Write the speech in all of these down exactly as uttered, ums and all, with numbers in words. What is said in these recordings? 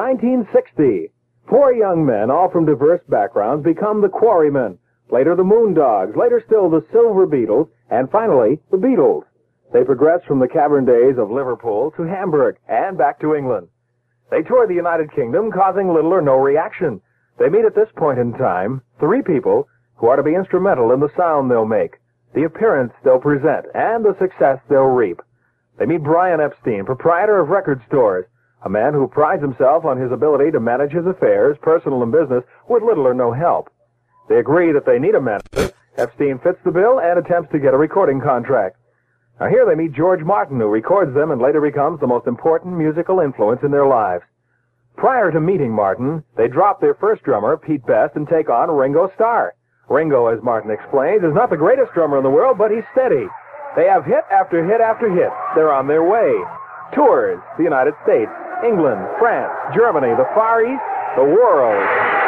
nineteen sixty, four young men, all from diverse backgrounds, become the Quarrymen, later the Moondogs, later still the Silver Beatles, and finally the Beatles. They progress from the cavern days of Liverpool to Hamburg and back to England. They tour the United Kingdom, causing little or no reaction. They meet at this point in time three people who are to be instrumental in the sound they'll make, the appearance they'll present, and the success they'll reap. They meet Brian Epstein, proprietor of record stores, a man who prides himself on his ability to manage his affairs, personal and business, with little or no help. They agree that they need a manager. Epstein fits the bill and attempts to get a recording contract. Now here they meet George Martin, who records them and later becomes the most important musical influence in their lives. Prior to meeting Martin, they drop their first drummer, Pete Best, and take on Ringo Starr. Ringo, as Martin explains, is not the greatest drummer in the world, but he's steady. They have hit after hit after hit. They're on their way. Tours, the United States, England, France, Germany, the Far East, the world.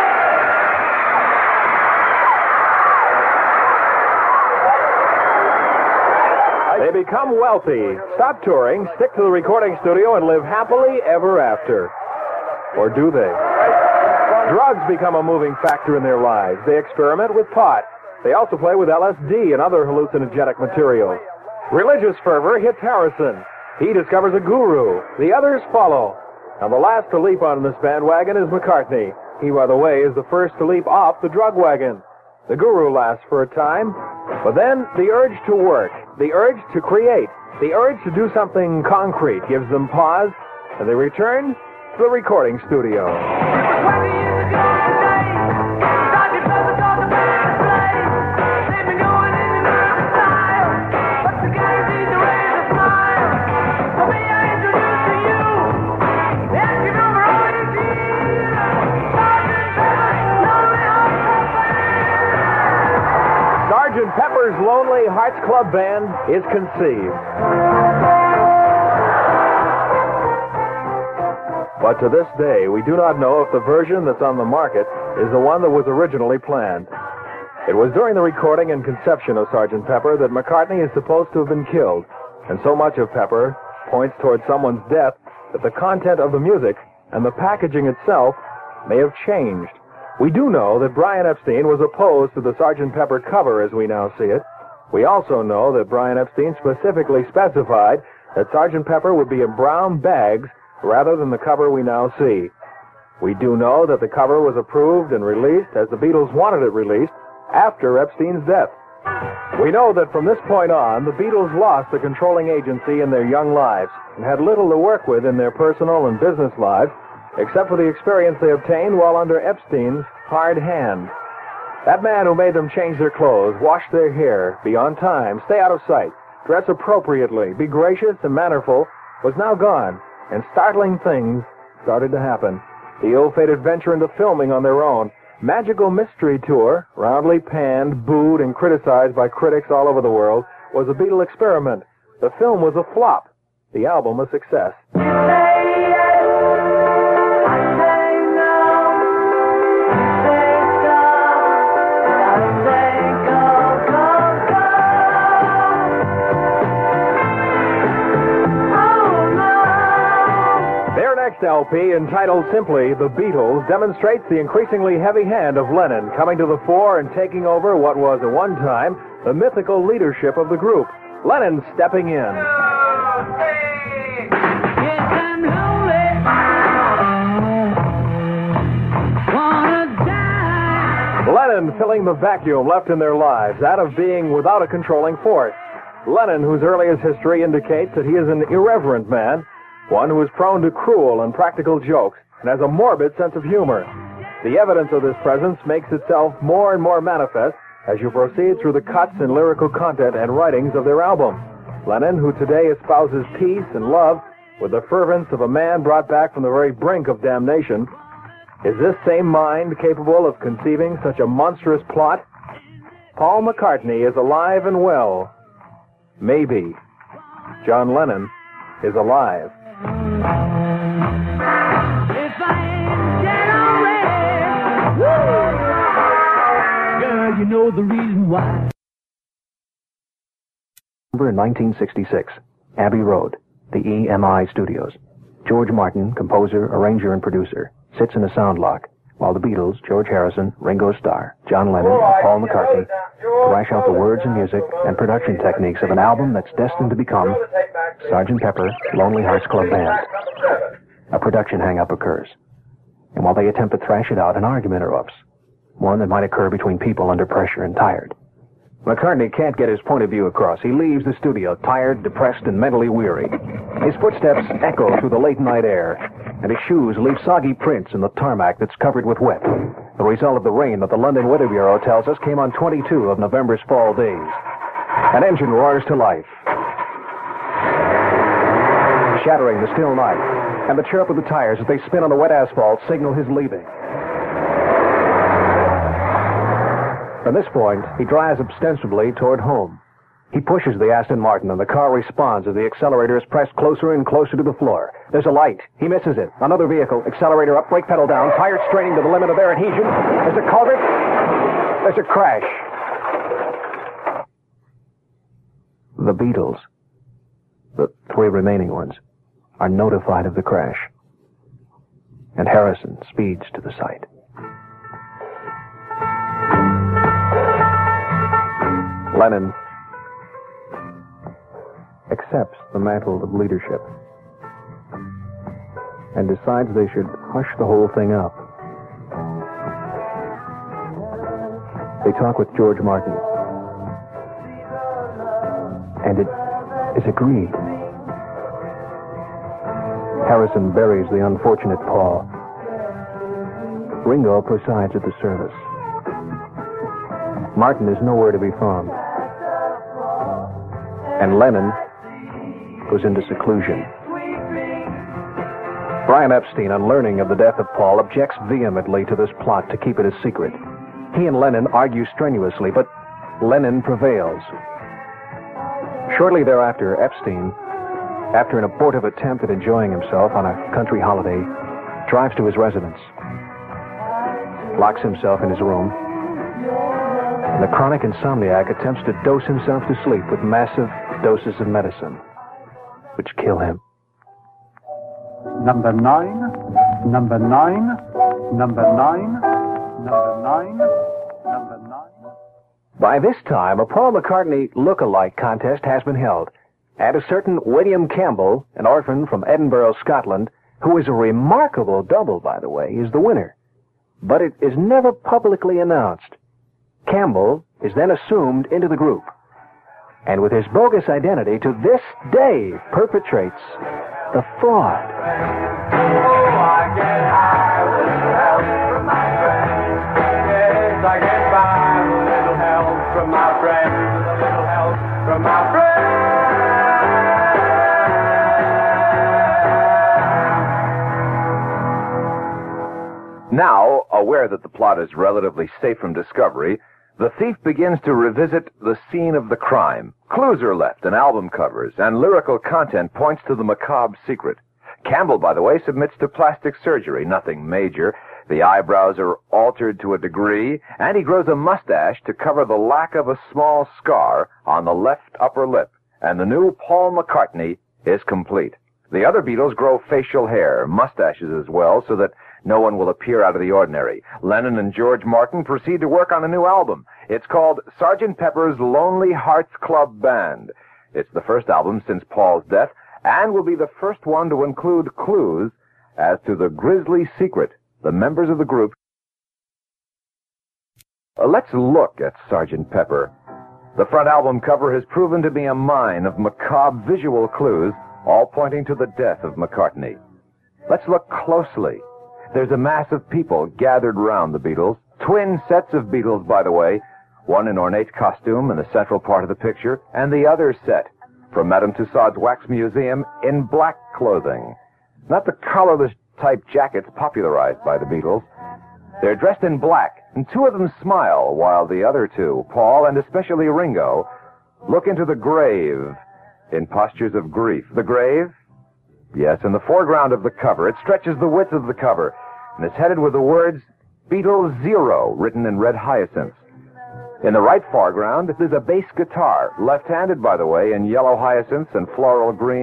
They become wealthy, stop touring, stick to the recording studio, and live happily ever after. Or do they? Drugs become a moving factor in their lives. They experiment with pot. They also play with L S D and other hallucinogenic materials. Religious fervor hits Harrison. He discovers a guru. The others follow. Now, the last to leap on this bandwagon is McCartney. He, by the way, is the first to leap off the drug wagon. The guru lasts for a time, but then the urge to work, the urge to create, the urge to do something concrete gives them pause, and they return to the recording studio. Sergeant Pepper's Lonely Hearts Club Band is conceived. But to this day, we do not know if the version that's on the market is the one that was originally planned. It was during the recording and conception of Sergeant Pepper that McCartney is supposed to have been killed, and so much of Pepper points toward someone's death that the content of the music and the packaging itself may have changed. We do know that Brian Epstein was opposed to the Sergeant Pepper cover as we now see it. We also know that Brian Epstein specifically specified that Sergeant Pepper would be in brown bags rather than the cover we now see. We do know that the cover was approved and released as the Beatles wanted it released after Epstein's death. We know that from this point on, the Beatles lost the controlling agency in their young lives and had little to work with in their personal and business lives, except for the experience they obtained while under Epstein's hard hand. That man who made them change their clothes, wash their hair, be on time, stay out of sight, dress appropriately, be gracious and mannerful, was now gone, and startling things started to happen. The ill-fated venture into filming on their own, Magical Mystery Tour, roundly panned, booed, and criticized by critics all over the world, was a Beatle experiment. The film was a flop, the album a success. L P, entitled simply The Beatles, demonstrates the increasingly heavy hand of Lennon coming to the fore and taking over what was at one time the mythical leadership of the group. Lennon stepping in. Lennon filling the vacuum left in their lives, that of being without a controlling force. Lennon, whose earliest history indicates that he is an irreverent man, one who is prone to cruel and practical jokes and has a morbid sense of humor. The evidence of this presence makes itself more and more manifest as you proceed through the cuts and lyrical content and writings of their album. Lennon, who today espouses peace and love with the fervence of a man brought back from the very brink of damnation, is this same mind capable of conceiving such a monstrous plot? Paul McCartney is alive and well. Maybe John Lennon is alive. If I ain't dead already, girl, you know the reason why. In nineteen sixty-six, Abbey Road, the E M I Studios. George Martin, composer, arranger, and producer, sits in a sound lock, while the Beatles, George Harrison, Ringo Starr, John Lennon, and Paul McCartney thrash out the words and music and production techniques of an album that's destined to become Sergeant Pepper, Lonely Hearts Club Band. A production hang-up occurs, and while they attempt to thrash it out, an argument erupts, one that might occur between people under pressure and tired. McCartney can't get his point of view across. He leaves the studio, tired, depressed, and mentally weary. His footsteps echo through the late-night air, and his shoes leave soggy prints in the tarmac that's covered with wet, the result of the rain that the London Weather Bureau tells us came on twenty-two of November's fall days. An engine roars to life, shattering the still night, and the chirp of the tires as they spin on the wet asphalt signal his leaving. From this point, he drives ostensibly toward home. He pushes the Aston Martin, and the car responds as the accelerator is pressed closer and closer to the floor. There's a light. He misses it. Another vehicle. Accelerator up, brake pedal down, tires straining to the limit of their adhesion. There's a culvert. There's a crash. The Beatles, the three remaining ones, are notified of the crash, and Harrison speeds to the site. Lennon accepts the mantle of leadership and decides they should hush the whole thing up. They talk with George Martin, and it is agreed. Harrison buries the unfortunate Paul. Ringo presides at the service. Martin is nowhere to be found, and Lennon goes into seclusion. Brian Epstein, on learning of the death of Paul, objects vehemently to this plot to keep it a secret. He and Lennon argue strenuously, but Lennon prevails. Shortly thereafter, Epstein, after an abortive attempt at enjoying himself on a country holiday, drives to his residence, locks himself in his room, and the chronic insomniac attempts to dose himself to sleep with massive doses of medicine, which kill him. Number nine, number nine, number nine, number nine, number nine. By this time, a Paul McCartney look-alike contest has been held, and a certain William Campbell, an orphan from Edinburgh, Scotland, who is a remarkable double, by the way, is the winner. But it is never publicly announced. Campbell is then assumed into the group, and with his bogus identity, to this day perpetrates the fraud. Oh, I get high with a little help from my friends. Yes, I get by with a little help from my friends. With a little help from my friends. Now, aware that the plot is relatively safe from discovery, the thief begins to revisit the scene of the crime. Clues are left in album covers, and lyrical content points to the macabre secret. Campbell, by the way, submits to plastic surgery, nothing major. The eyebrows are altered to a degree, and he grows a mustache to cover the lack of a small scar on the left upper lip. And the new Paul McCartney is complete. The other Beatles grow facial hair, mustaches as well, so that no one will appear out of the ordinary. Lennon and George Martin proceed to work on a new album. It's called Sergeant Pepper's Lonely Hearts Club Band. It's the first album since Paul's death, and will be the first one to include clues as to the grisly secret the members of the group. Uh, let's look at Sergeant Pepper. The front album cover has proven to be a mine of macabre visual clues, all pointing to the death of McCartney. Let's look closely. There's a mass of people gathered round the Beatles. Twin sets of Beatles, by the way. One in ornate costume in the central part of the picture, and the other set from Madame Tussauds Wax Museum in black clothing. Not the colorless type jackets popularized by the Beatles. They're dressed in black, and two of them smile, while the other two, Paul and especially Ringo, look into the grave in postures of grief. The grave? Yes, in the foreground of the cover. It stretches the width of the cover, and it's headed with the words Beatles Zero written in red hyacinths. In the right foreground, there's a bass guitar, left-handed, by the way, in yellow hyacinths and floral greens.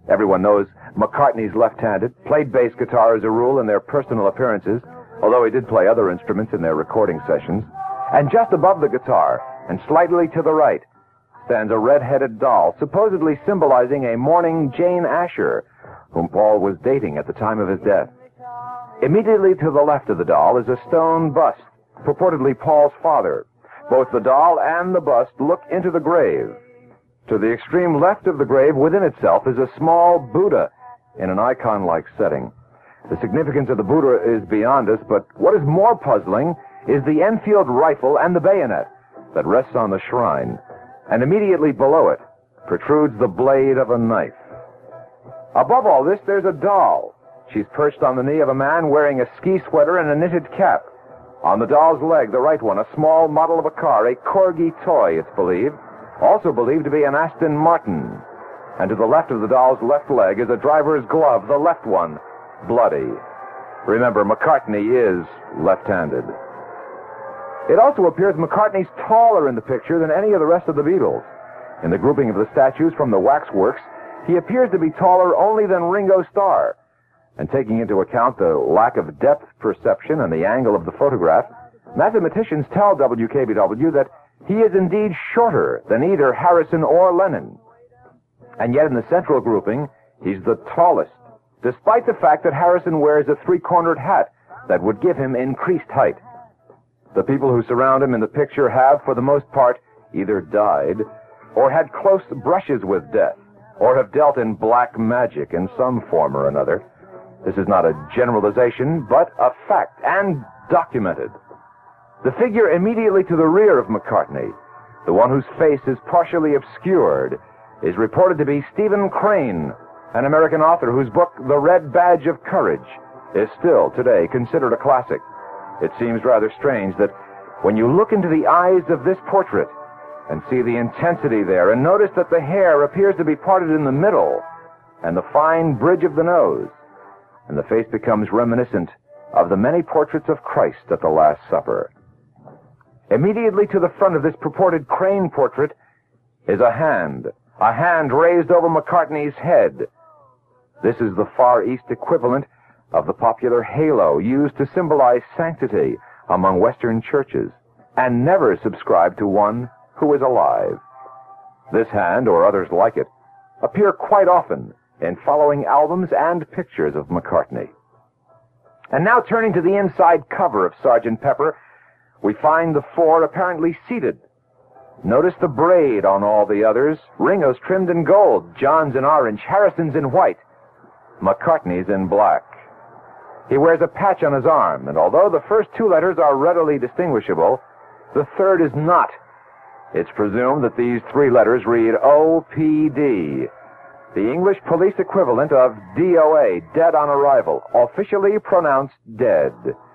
Everyone knows McCartney's left-handed, played bass guitar as a rule in their personal appearances, although he did play other instruments in their recording sessions. And just above the guitar, and slightly to the right, stands a red-headed doll, supposedly symbolizing a mourning Jane Asher, whom Paul was dating at the time of his death. Immediately to the left of the doll is a stone bust, purportedly Paul's father. Both the doll and the bust look into the grave. To the extreme left of the grave within itself is a small Buddha in an icon-like setting. The significance of the Buddha is beyond us, but what is more puzzling is the Enfield rifle and the bayonet that rests on the shrine, and immediately below it protrudes the blade of a knife. Above all this, there's a doll. She's perched on the knee of a man wearing a ski sweater and a knitted cap. On the doll's leg, the right one, a small model of a car, a Corgi toy, it's believed, also believed to be an Aston Martin. And to the left of the doll's left leg is a driver's glove, the left one, bloody. Remember, McCartney is left-handed. It also appears McCartney's taller in the picture than any of the rest of the Beatles. In the grouping of the statues from the waxworks, he appears to be taller only than Ringo Starr. And taking into account the lack of depth perception and the angle of the photograph, mathematicians tell W K B W that he is indeed shorter than either Harrison or Lennon. And yet in the central grouping, he's the tallest, despite the fact that Harrison wears a three-cornered hat that would give him increased height. The people who surround him in the picture have, for the most part, either died or had close brushes with death, or have dealt in black magic in some form or another. This is not a generalization, but a fact, and documented. The figure immediately to the rear of McCartney, the one whose face is partially obscured, is reported to be Stephen Crane, an American author whose book, The Red Badge of Courage, is still today considered a classic. It seems rather strange that when you look into the eyes of this portrait and see the intensity there, and notice that the hair appears to be parted in the middle, and the fine bridge of the nose, and the face becomes reminiscent of the many portraits of Christ at the Last Supper. Immediately to the front of this purported Crane portrait is a hand, a hand raised over McCartney's head. This is the Far East equivalent of the popular halo used to symbolize sanctity among Western churches, and never subscribed to one who is alive. This hand, or others like it, appear quite often in following albums and pictures of McCartney. And now turning to the inside cover of Sergeant Pepper, we find the four apparently seated. Notice the braid on all the others. Ringo's trimmed in gold, John's in orange, Harrison's in white, McCartney's in black. He wears a patch on his arm, and although the first two letters are readily distinguishable, the third is not. It's presumed that these three letters read O P D, the English police equivalent of D O A, dead on arrival, officially pronounced dead.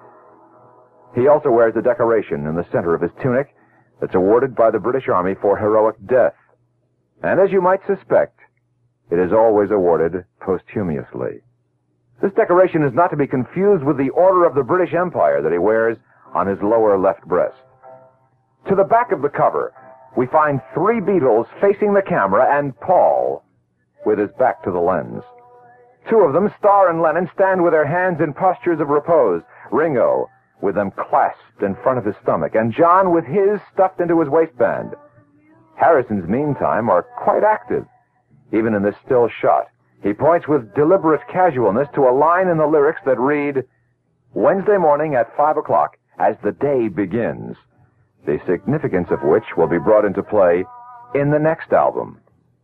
He also wears a decoration in the center of his tunic that's awarded by the British Army for heroic death. And as you might suspect, it is always awarded posthumously. This decoration is not to be confused with the Order of the British Empire that he wears on his lower left breast. To the back of the cover, we find three Beatles facing the camera and Paul with his back to the lens. Two of them, Starr and Lennon, stand with their hands in postures of repose. Ringo with them clasped in front of his stomach, and John with his stuffed into his waistband. Harrison's, meantime, are quite active, even in this still shot. He points with deliberate casualness to a line in the lyrics that read, Wednesday morning at five o'clock as the day begins, the significance of which will be brought into play in the next album.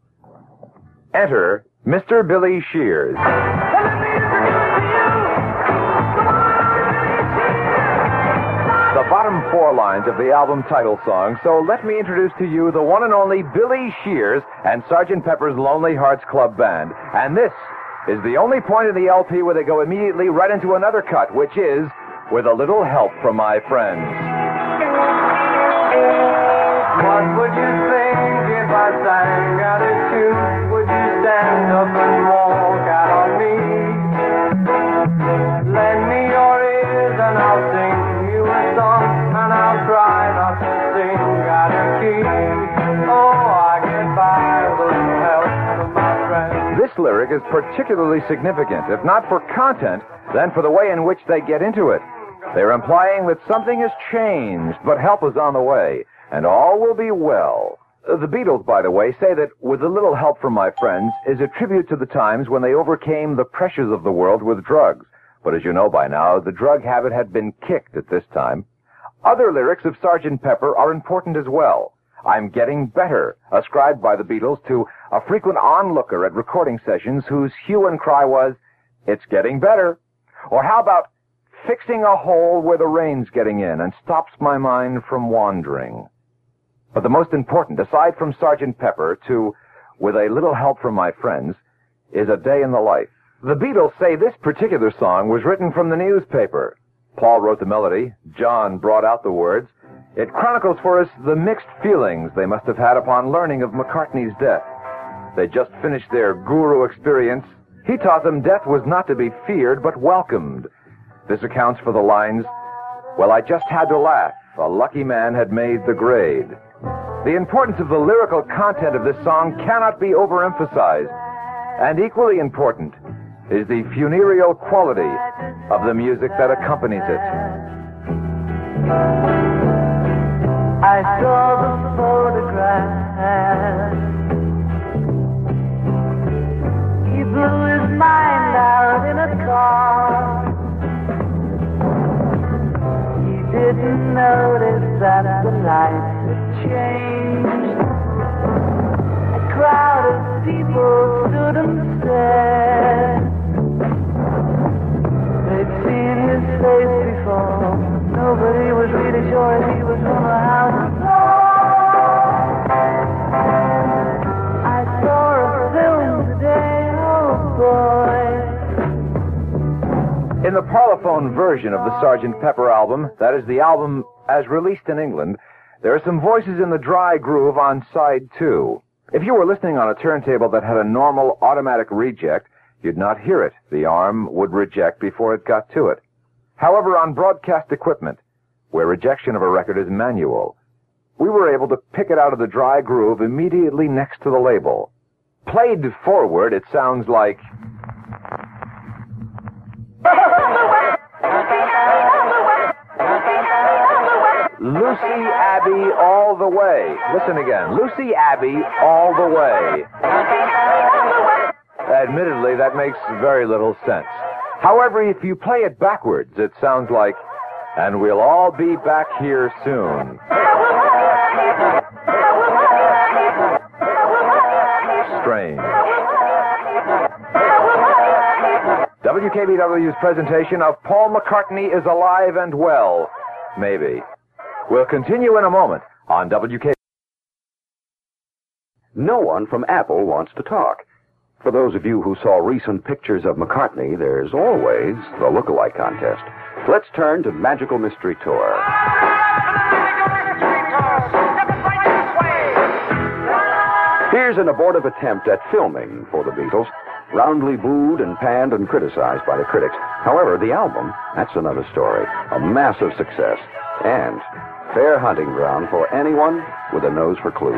Enter Mister Billy Shears. The bottom four lines of the album title song, so let me introduce to you the one and only Billy Shears and Sergeant Pepper's Lonely Hearts Club Band. And this is the only point in the L P where they go immediately right into another cut, which is With a Little Help from My Friends. What would you think if I sang out a tune? Would you stand up and walk out on me? Lend me your ears and I'll sing you a song, and I'll try not to sing out of key. Oh, I get by with a little help from my friends. This lyric is particularly significant, if not for content, then for the way in which they get into it. They're implying that something has changed, but help is on the way, and all will be well. The Beatles, by the way, say that With a Little Help from My Friends is a tribute to the times when they overcame the pressures of the world with drugs. But as you know by now, the drug habit had been kicked at this time. Other lyrics of Sergeant Pepper are important as well. I'm Getting Better, ascribed by the Beatles to a frequent onlooker at recording sessions whose hue and cry was, it's getting better. Or how about Fixing a Hole Where the Rain's Getting In and Stops My Mind from Wandering. But the most important, aside from Sergeant Pepper, to With a Little Help from My Friends, is A Day in the Life. The Beatles say this particular song was written from the newspaper. Paul wrote the melody. John brought out the words. It chronicles for us the mixed feelings they must have had upon learning of McCartney's death. They just finished their guru experience. He taught them death was not to be feared, but welcomed. This accounts for the lines, well, I just had to laugh. A lucky man had made the grade. The importance of the lyrical content of this song cannot be overemphasized. And equally important is the funereal quality of the music that accompanies it. I saw the photograph. He blew his mind out in a car. He didn't notice that the night had changed. A crowd of people stood and stared. They'd seen his face before. Nobody was really sure if he was from a house floor. I saw a film today, oh boy. In the Parlophone version of the Sergeant Pepper album, that is the album as released in England, there are some voices in the dry groove on side two. If you were listening on a turntable that had a normal automatic reject, you'd not hear it. The arm would reject before it got to it. However, on broadcast equipment, where rejection of a record is manual, we were able to pick it out of the dry groove immediately next to the label. Played forward, it sounds like... Lucy Abbey all the way. Listen again. Lucy Abbey all the way. Admittedly, that makes very little sense. However, if you play it backwards, it sounds like, and we'll all be back here soon. Strange. W K B W's presentation of Paul McCartney is alive and well. Maybe. We'll continue in a moment on W K B. No one from Apple wants to talk. For those of you who saw recent pictures of McCartney, there's always the look-alike contest. Let's turn to Magical Mystery Tour. Here's an abortive attempt at filming for the Beatles, roundly booed and panned and criticized by the critics. However, the album, that's another story. A massive success. And fair hunting ground for anyone with a nose for clues.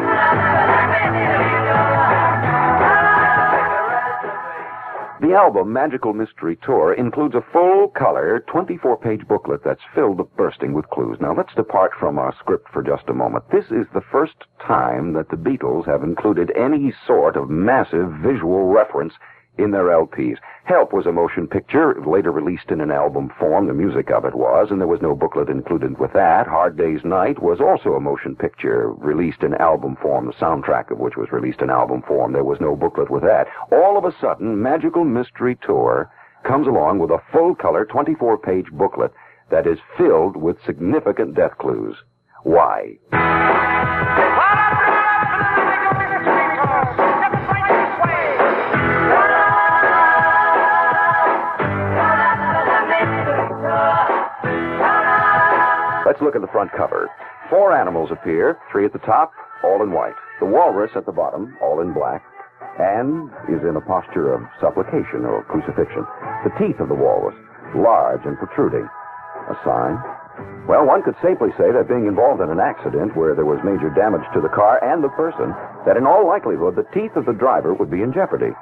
The album, Magical Mystery Tour, includes a full-color, twenty-four page booklet that's filled to bursting with clues. Now, let's depart from our script for just a moment. This is the first time that the Beatles have included any sort of massive visual reference in their L Ps. Help was a motion picture, later released in an album form. The music of it was, and there was no booklet included with that. Hard Day's Night was also a motion picture, released in album form, the soundtrack of which was released in album form. There was no booklet with that. All of a sudden, Magical Mystery Tour comes along with a full-color, twenty-four page booklet that is filled with significant death clues. Why? Let's look at the front cover. Four animals appear, three at the top, all in white. The walrus at the bottom, all in black, and is in a posture of supplication or crucifixion. The teeth of the walrus, large and protruding. A sign? Well, one could safely say that being involved in an accident where there was major damage to the car and the person, that in all likelihood the teeth of the driver would be in jeopardy.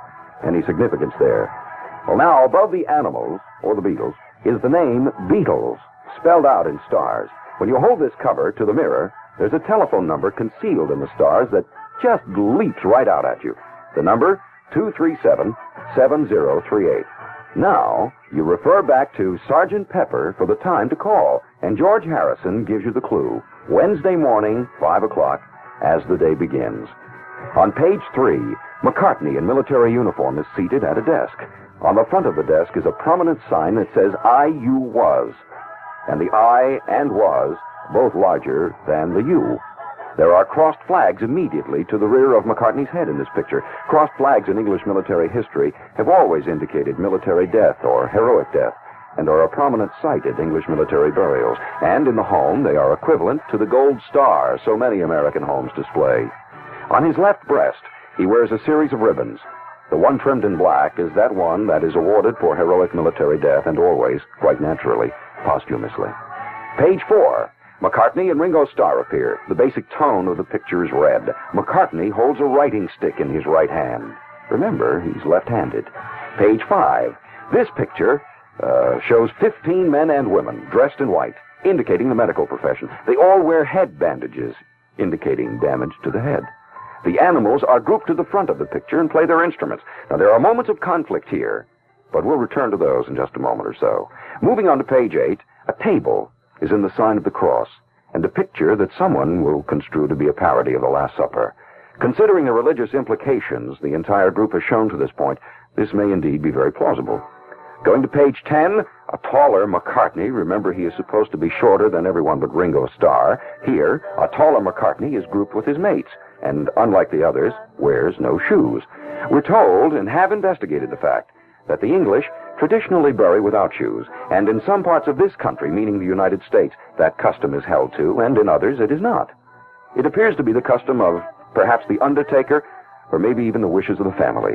any significance there. Well, now, above the animals, or the Beatles, is the name Beatles, spelled out in stars. When you hold this cover to the mirror, there's a telephone number concealed in the stars that just leaps right out at you. The number, two three seven, seven zero three eight. Now, you refer back to Sergeant Pepper for the time to call, and George Harrison gives you the clue. Wednesday morning, five o'clock, as the day begins. On page three, McCartney in military uniform is seated at a desk. On the front of the desk is a prominent sign that says I U was, and the I and was both larger than the U. There are crossed flags immediately to the rear of McCartney's head in this picture. Crossed flags in English military history have always indicated military death or heroic death, and are a prominent sight at English military burials. And in the home, they are equivalent to the gold star so many American homes display. On his left breast, he wears a series of ribbons. The one trimmed in black is that one that is awarded for heroic military death, and always, quite naturally, posthumously. Page four. McCartney and Ringo Starr appear. The basic tone of the picture is red. McCartney holds a writing stick in his right hand. Remember, he's left-handed. Page five. This picture uh, shows fifteen men and women dressed in white, indicating the medical profession. They all wear head bandages, indicating damage to the head. The animals are grouped to the front of the picture and play their instruments. Now, there are moments of conflict here, but we'll return to those in just a moment or so. Moving on to page eight, a table is in the sign of the cross, and a picture that someone will construe to be a parody of the Last Supper. Considering the religious implications the entire group has shown to this point, this may indeed be very plausible. Going to page ten, a taller McCartney. Remember, he is supposed to be shorter than everyone but Ringo Starr. Here, a taller McCartney is grouped with his mates, and unlike the others, wears no shoes. We're told, and have investigated the fact, that the English traditionally bury without shoes, and in some parts of this country, meaning the United States, that custom is held to, and in others it is not. It appears to be the custom of perhaps the undertaker, or maybe even the wishes of the family.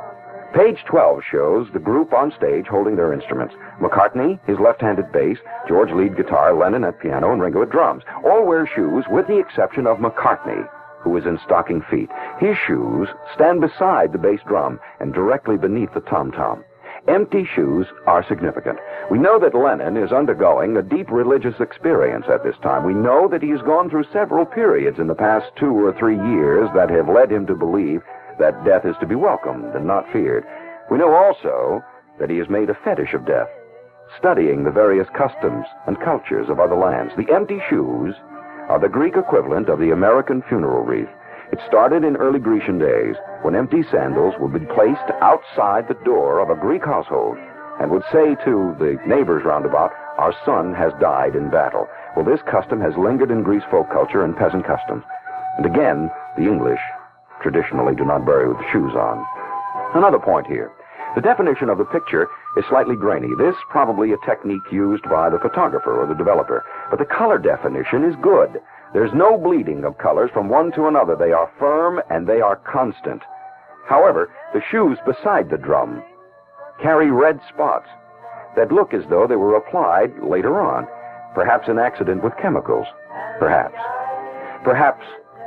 Page twelve shows the group on stage holding their instruments. McCartney, his left-handed bass, George lead guitar, Lennon at piano, and Ringo at drums. All wear shoes with the exception of McCartney, who is in stocking feet. His shoes stand beside the bass drum and directly beneath the tom-tom. Empty shoes are significant. We know that Lennon is undergoing a deep religious experience at this time. We know that he has gone through several periods in the past two or three years that have led him to believe that death is to be welcomed and not feared. We know also that he has made a fetish of death, studying the various customs and cultures of other lands. The empty shoes are the Greek equivalent of the American funeral wreath. It started in early Grecian days, when empty sandals would be placed outside the door of a Greek household and would say to the neighbors roundabout, "Our son has died in battle." Well, this custom has lingered in Greece folk culture and peasant customs. And again, the English traditionally do not bury with shoes on. Another point here. The definition of the picture is slightly grainy. This probably a technique used by the photographer or the developer. But the color definition is good. There's no bleeding of colors from one to another. They are firm and they are constant. However, the shoes beside the drum carry red spots that look as though they were applied later on. Perhaps an accident with chemicals. Perhaps. Perhaps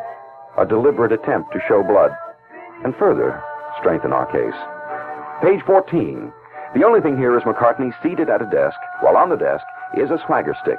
a deliberate attempt to show blood and further strengthen our case. Page fourteen. The only thing here is McCartney seated at a desk, while on the desk is a swagger stick.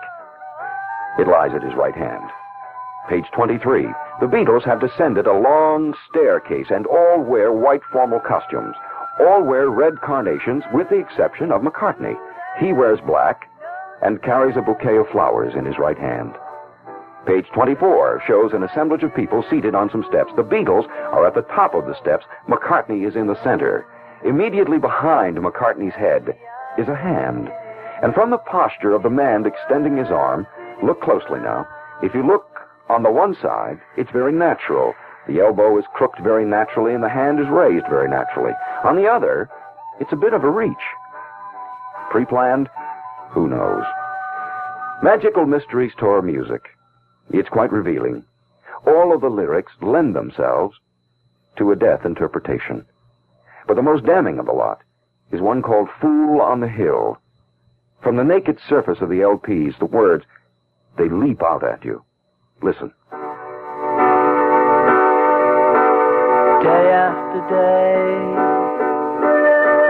It lies at his right hand. Page twenty-three. The Beatles have descended a long staircase and all wear white formal costumes. All wear red carnations with the exception of McCartney. He wears black and carries a bouquet of flowers in his right hand. Page twenty-four shows an assemblage of people seated on some steps. The Beatles are at the top of the steps. McCartney is in the center. Immediately behind McCartney's head is a hand. And from the posture of the man extending his arm, look closely now. If you look on the one side, it's very natural. The elbow is crooked very naturally and the hand is raised very naturally. On the other, it's a bit of a reach. Pre-planned? Who knows? Magical Mysteries Tour music. It's quite revealing. All of the lyrics lend themselves to a death interpretation. But the most damning of the lot is one called Fool on the Hill. From the naked surface of the L Ps, the words, they leap out at you. Listen. Day after day,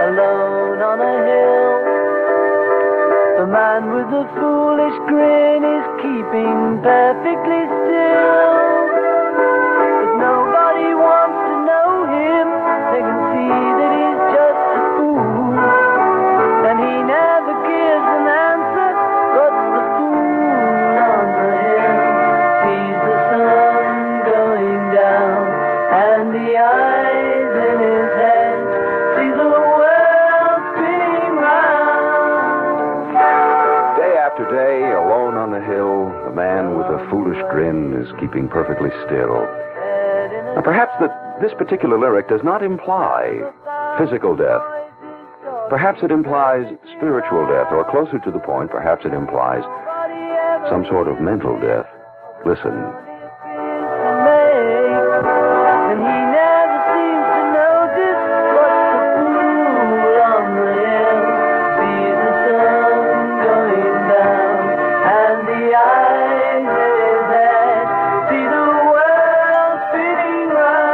alone on a hill. The man with the foolish grin is keeping perfectly still. But nobody wants to know him. They can see that he's just a fool. And he never gives an answer, but the fool on the hill sees the sun going down, and the eyes in his head see the world spinning round. Day after day, alone on the hill, the man with a foolish grin is keeping perfectly still. Now, perhaps that this particular lyric does not imply physical death. Perhaps it implies spiritual death, or closer to the point, perhaps it implies some sort of mental death. Listen. And he never seems to notice what the fool on the hill sees the sun going down, and the eyes in his head see the world spinning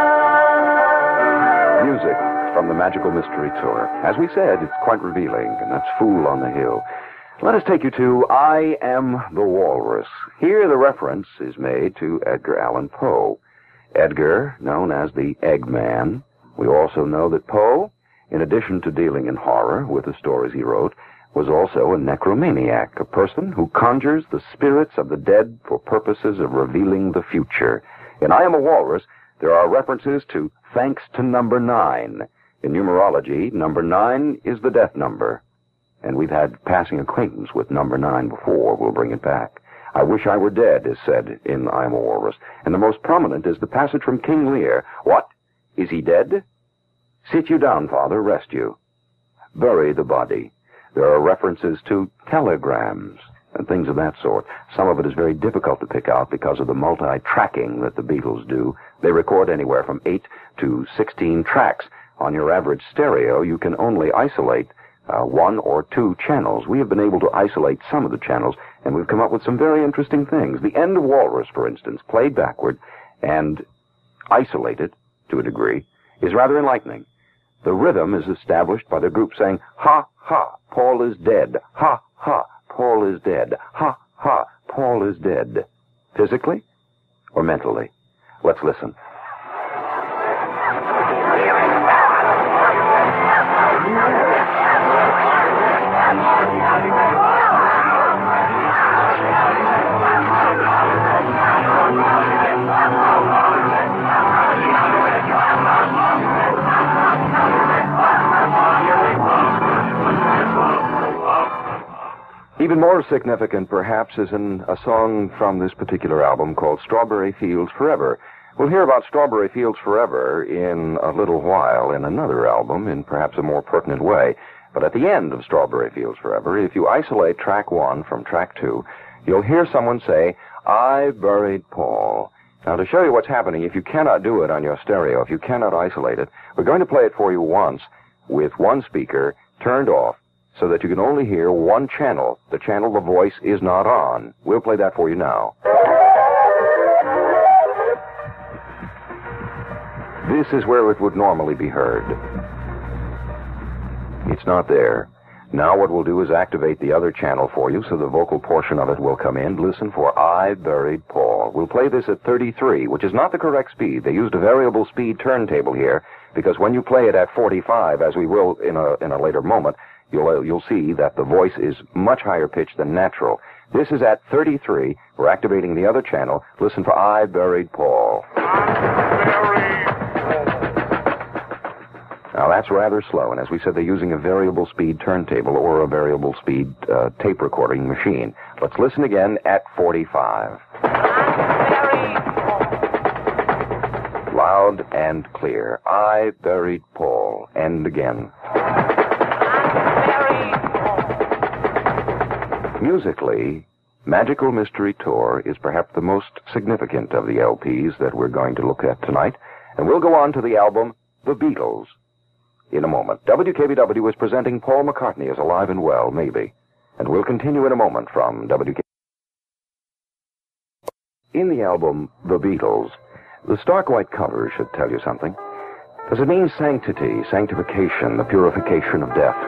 round. Music from the Magical Mystery Tour. As we said, it's quite revealing, and that's Fool on the Hill. Let us take you to I Am the Walrus. Here the reference is made to Edgar Allan Poe. Edgar, known as the Eggman. We also know that Poe, in addition to dealing in horror with the stories he wrote, was also a necromaniac, a person who conjures the spirits of the dead for purposes of revealing the future. In I Am a Walrus, there are references to thanks to number nine. In numerology, number nine is the death number. And we've had passing acquaintance with number nine before. We'll bring it back. I wish I were dead, is said in I Am a Walrus. And the most prominent is the passage from King Lear. What? Is he dead? Sit you down, father, rest you. Bury the body. There are references to telegrams and things of that sort. Some of it is very difficult to pick out because of the multi-tracking that the Beatles do. They record anywhere from eight to sixteen tracks. On your average stereo, you can only isolate Uh, one or two channels. We have been able to isolate some of the channels, and we've come up with some very interesting things. The end of Walrus, for instance, played backward and isolated to a degree, is rather enlightening. The rhythm is established by the group saying, ha, ha, Paul is dead. Ha, ha, Paul is dead. Ha, ha, Paul is dead. Physically or mentally? Let's listen. Even more significant, perhaps, is in a song from this particular album called Strawberry Fields Forever. We'll hear about Strawberry Fields Forever in a little while in another album in perhaps a more pertinent way. But at the end of Strawberry Fields Forever, if you isolate track one from track two, you'll hear someone say, I buried Paul. Now, to show you what's happening, if you cannot do it on your stereo, if you cannot isolate it, we're going to play it for you once with one speaker turned off so that you can only hear one channel. The channel the voice is not on. We'll play that for you now. This is where it would normally be heard. It's not there. Now what we'll do is activate the other channel for you so the vocal portion of it will come in. Listen for I Buried Paul. We'll play this at thirty-three, which is not the correct speed. They used a variable speed turntable here because when you play it at forty-five, as we will in a in a later moment, you'll you'll see that the voice is much higher pitched than natural. This is at thirty-three. We're activating the other channel. Listen for I Buried Paul. Now, that's rather slow, and as we said, they're using a variable speed turntable or a variable speed uh, tape recording machine. Let's listen again at forty-five. Loud and clear. I buried Paul. And again. Musically, Magical Mystery Tour is perhaps the most significant of the L Ps that we're going to look at tonight, and we'll go on to the album The Beatles in a moment. W K B W is presenting Paul McCartney as alive and well, maybe. And we'll continue in a moment from W K B W. In the album The Beatles, the stark white cover should tell you something. Does it mean sanctity, sanctification, the purification of death?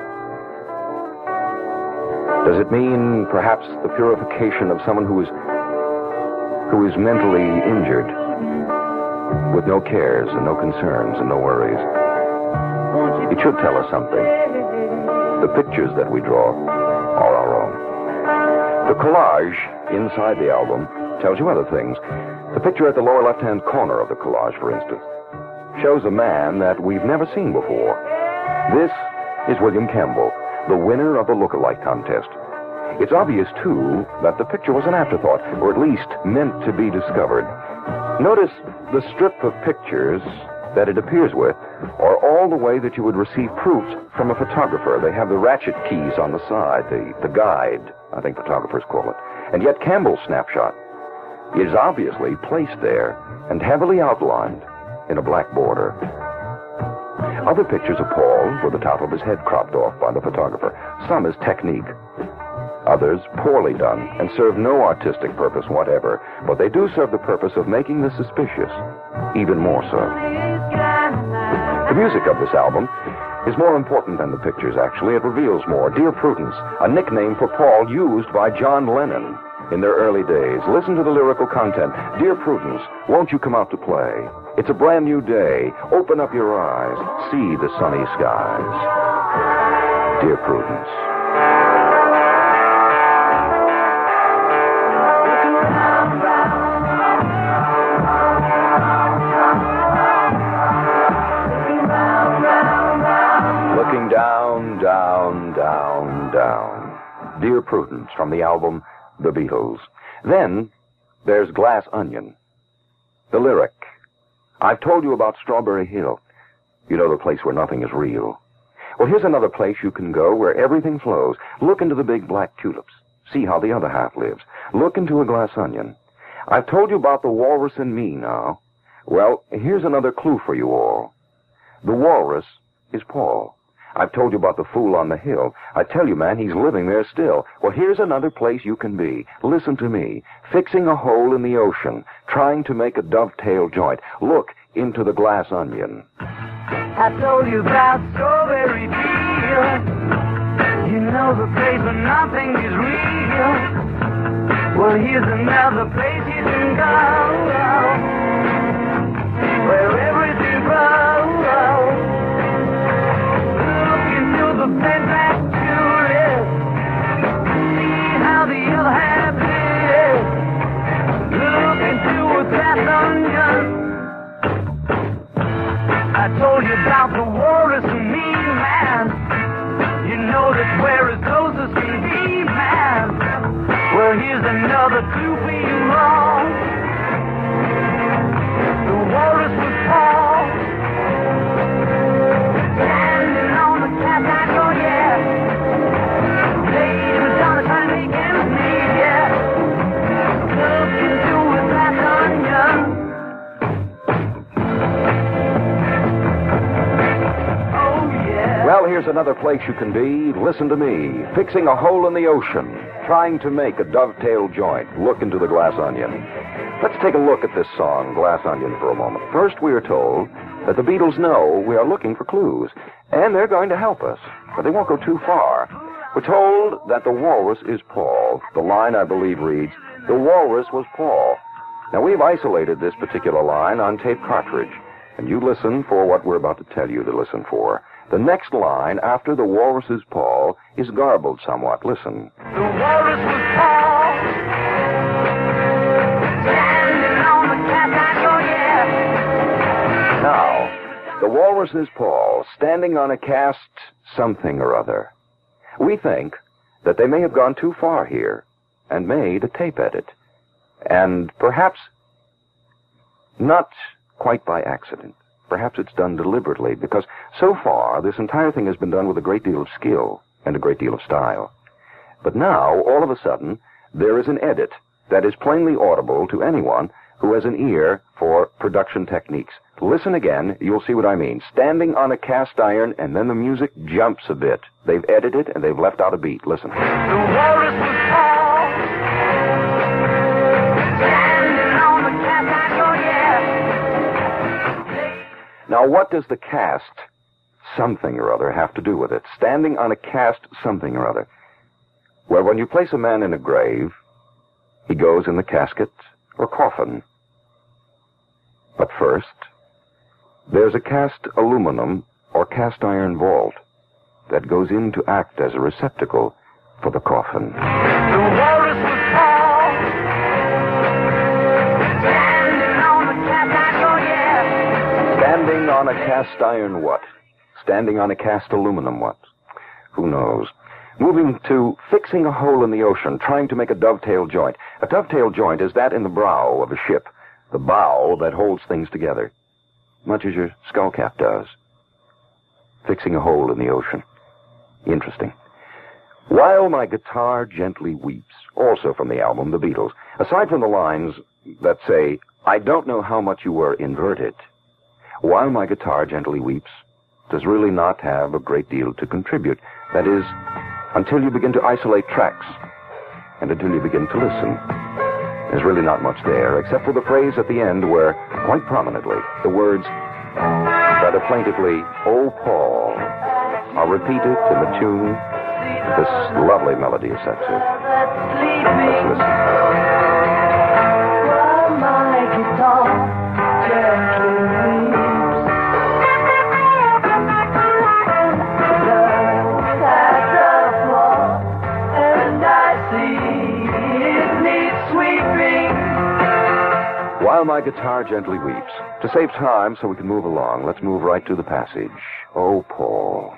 Does it mean, perhaps, the purification of someone who is who is mentally injured, with no cares and no concerns and no worries? It should tell us something. The pictures that we draw are our own. The collage inside the album tells you other things. The picture at the lower left-hand corner of the collage, for instance, shows a man that we've never seen before. This is William Campbell, the winner of the look-alike contest. It's obvious, too, that the picture was an afterthought, or at least meant to be discovered. Notice the strip of pictures that it appears with are all the way that you would receive proofs from a photographer. They have the ratchet keys on the side, the, the guide, I think photographers call it. And yet Campbell's snapshot is obviously placed there and heavily outlined in a black border. Other pictures of Paul with the top of his head cropped off by the photographer. Some as technique. Others poorly done and serve no artistic purpose whatever, but they do serve the purpose of making the suspicious even more so. The music of this album is more important than the pictures, actually. It reveals more. Dear Prudence, a nickname for Paul used by John Lennon in their early days. Listen to the lyrical content. Dear Prudence, won't you come out to play? It's a brand new day. Open up your eyes. See the sunny skies. Dear Prudence. Looking down, down, down, down. Dear Prudence, from the album The Beatles. Then there's Glass Onion. The lyric. I've told you about Strawberry Hill. You know, the place where nothing is real. Well, here's another place you can go where everything flows. Look into the big black tulips. See how the other half lives. Look into a glass onion. I've told you about the walrus and me now. Well, here's another clue for you all. The walrus is Paul. I've told you about the fool on the hill. I tell you, man, he's living there still. Well, here's another place you can be. Listen to me. Fixing a hole in the ocean. Trying to make a dovetail joint. Look into the glass onion. I told you about Strawberry Field. You know the place where nothing is real. Well, here's another place you can go, where everything grows. Look into the bed back tulip. See how the other half lives. Look into a glass onion. I told you about the walrus and me, man. You know that where as close as can be, man. Well, here's another clue for you all. The walrus was Paul, standing on the cat back, oh yeah. Lady was on the trying to make ends meet, yeah. Look into a glass onion. Well, here's another place you can be. Listen to me. Fixing a hole in the ocean. Trying to make a dovetail joint. Look into the glass onion. Let's take a look at this song, Glass Onion, for a moment. First, we are told that the Beatles know we are looking for clues, and they're going to help us, but they won't go too far. We're told that the walrus is Paul. The line, I believe, reads, the walrus was Paul. Now, we've isolated this particular line on tape cartridge, and you listen for what we're about to tell you to listen for. The next line, after the walrus is Paul, is garbled somewhat. Listen. The walrus was Paul, standing on the cat back, oh yeah. Now, the walrus is Paul, standing on a cast something or other. We think that they may have gone too far here and made a tape edit. And perhaps not quite by accident. Perhaps it's done deliberately, because so far this entire thing has been done with a great deal of skill and a great deal of style. But now, all of a sudden, there is an edit that is plainly audible to anyone who has an ear for production techniques. Listen again, you'll see what I mean. Standing on a cast iron, and then the music jumps a bit. They've edited and they've left out a beat. Listen. The walrus was Paul, standing on the cat back, oh yeah. Now, what does the cast something or other have to do with it? Standing on a cast something or other. Well, when you place a man in a grave, he goes in the casket or coffin. But first, there's a cast aluminum or cast iron vault that goes in to act as a receptacle for the coffin. The walrus was Paul, standing on the cast iron, yeah. Standing on a cast iron what? Standing on a cast aluminum what? Who knows? Moving to fixing a hole in the ocean, trying to make a dovetail joint. A dovetail joint is that in the brow of a ship, the bow that holds things together, much as your skullcap does. Fixing a hole in the ocean. Interesting. While My Guitar Gently Weeps, also from the album The Beatles. Aside from the lines that say, I don't know how much you were inverted, While My Guitar Gently Weeps does really not have a great deal to contribute. That is, until you begin to isolate tracks, and until you begin to listen. There's really not much there, except for the phrase at the end where, quite prominently, the words, rather plaintively, Oh, Paul, are repeated in the tune this lovely melody is set to. Let's listen. While my guitar gently weeps, love at the floor, and I see it needs sweeping. While My Guitar Gently Weeps. To save time so we can move along, let's move right to the passage. Oh, Paul.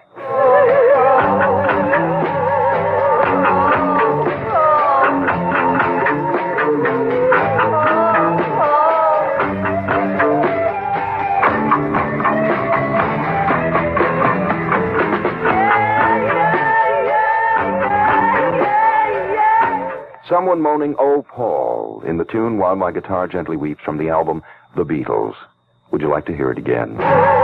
Someone moaning, Oh, Paul, in the tune While My Guitar Gently Weeps from the album The Beatles. Would you like to hear it again?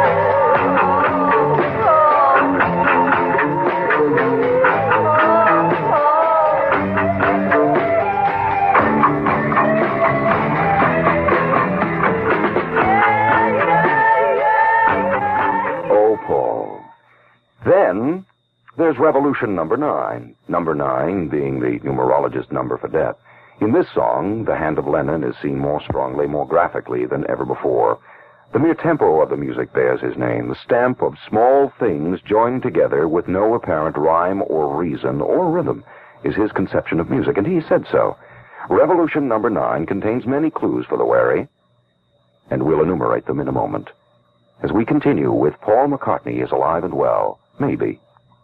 Oh, Paul. Then there's Revolution Number Nine. Number nine being the numerologist number for death. In this song, the hand of Lennon is seen more strongly, more graphically than ever before. The mere tempo of the music bears his name, the stamp of small things joined together with no apparent rhyme or reason or rhythm is his conception of music, and he said so. Revolution Number Nine contains many clues for the wary, and we'll enumerate them in a moment. As we continue with Paul McCartney is alive and well, maybe.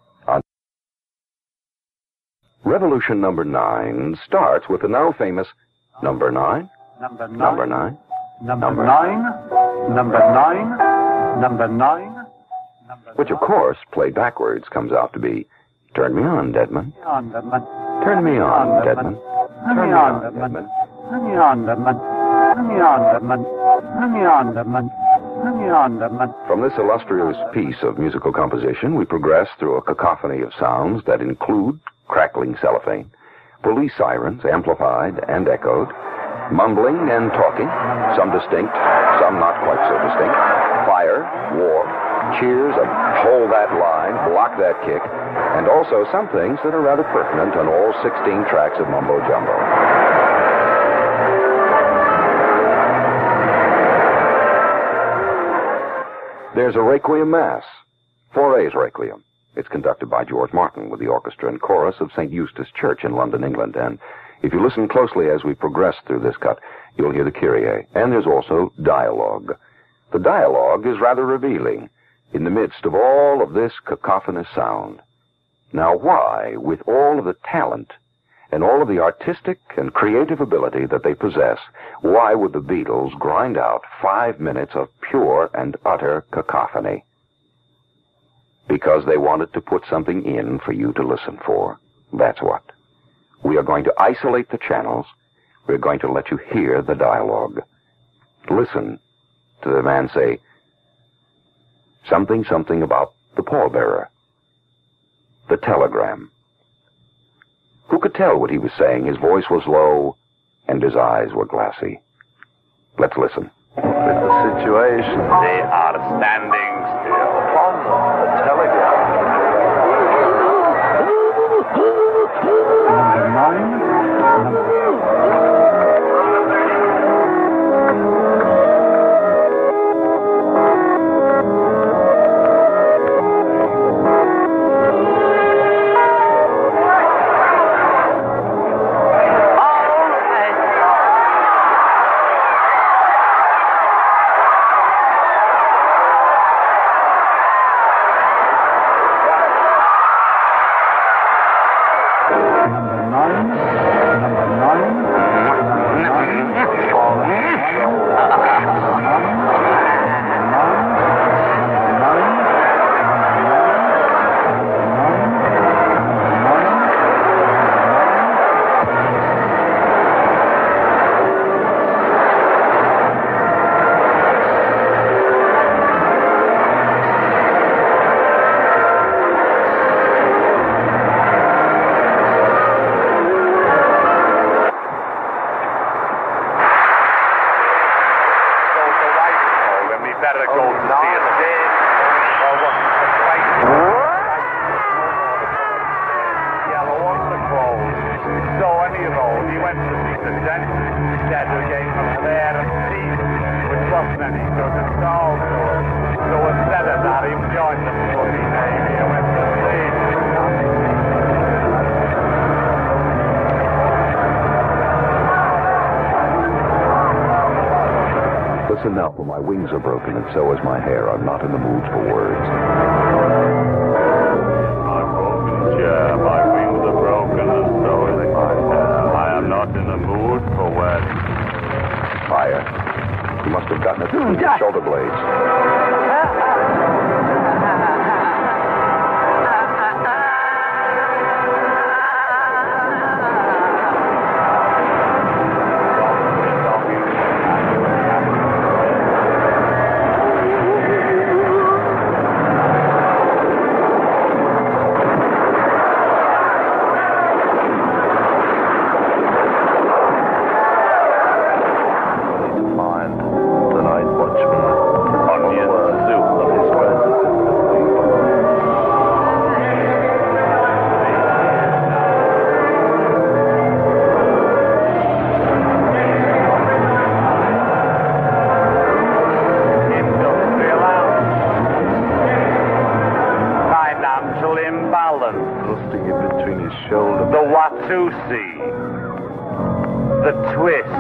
Revolution Number Nine starts with the now famous Number Nine, Number nine. Number Nine, Number Number nine. Number nine. Number nine. Number which of course, played backwards, comes out to be Turn Me On, Deadman. on, Deadman. Turn me on, Deadman. Turn me on, Deadman. Turn me on, Deadman. Turn me on, Deadman. Turn me on, Deadman. Turn me on, Deadman. From this illustrious piece of musical composition, we progress through a cacophony of sounds that include crackling cellophane, police sirens amplified and echoed, mumbling and talking, some distinct, some not quite so distinct, fire, war, cheers of hold that line, block that kick, and also some things that are rather pertinent on all sixteen tracks of Mumbo Jumbo. There's a Requiem Mass, Fauré's Requiem. It's conducted by George Martin with the orchestra and chorus of Saint Eustace Church in London, England. And if you listen closely as we progress through this cut, you'll hear the Kyrie. And there's also dialogue. The dialogue is rather revealing in the midst of all of this cacophonous sound. Now why, with all of the talent and all of the artistic and creative ability that they possess, why would the Beatles grind out five minutes of pure and utter cacophony? Because they wanted to put something in for you to listen for. That's what. We are going to isolate the channels. We're going to let you hear the dialogue. Listen to the man say, something, something about the pallbearer. The telegram. Who could tell what he was saying? His voice was low, and his eyes were glassy. Let's listen. What is the situation? They are standing still. On the telegraph. Number nine. Number... Listen now, for my wings are broken, and so is my hair. I'm not in the mood for words. I'm broken, yeah, my wings are broken, and so is my hair. I am not in the mood for words. Fire. You must have gotten it between your shoulder blades. The twist.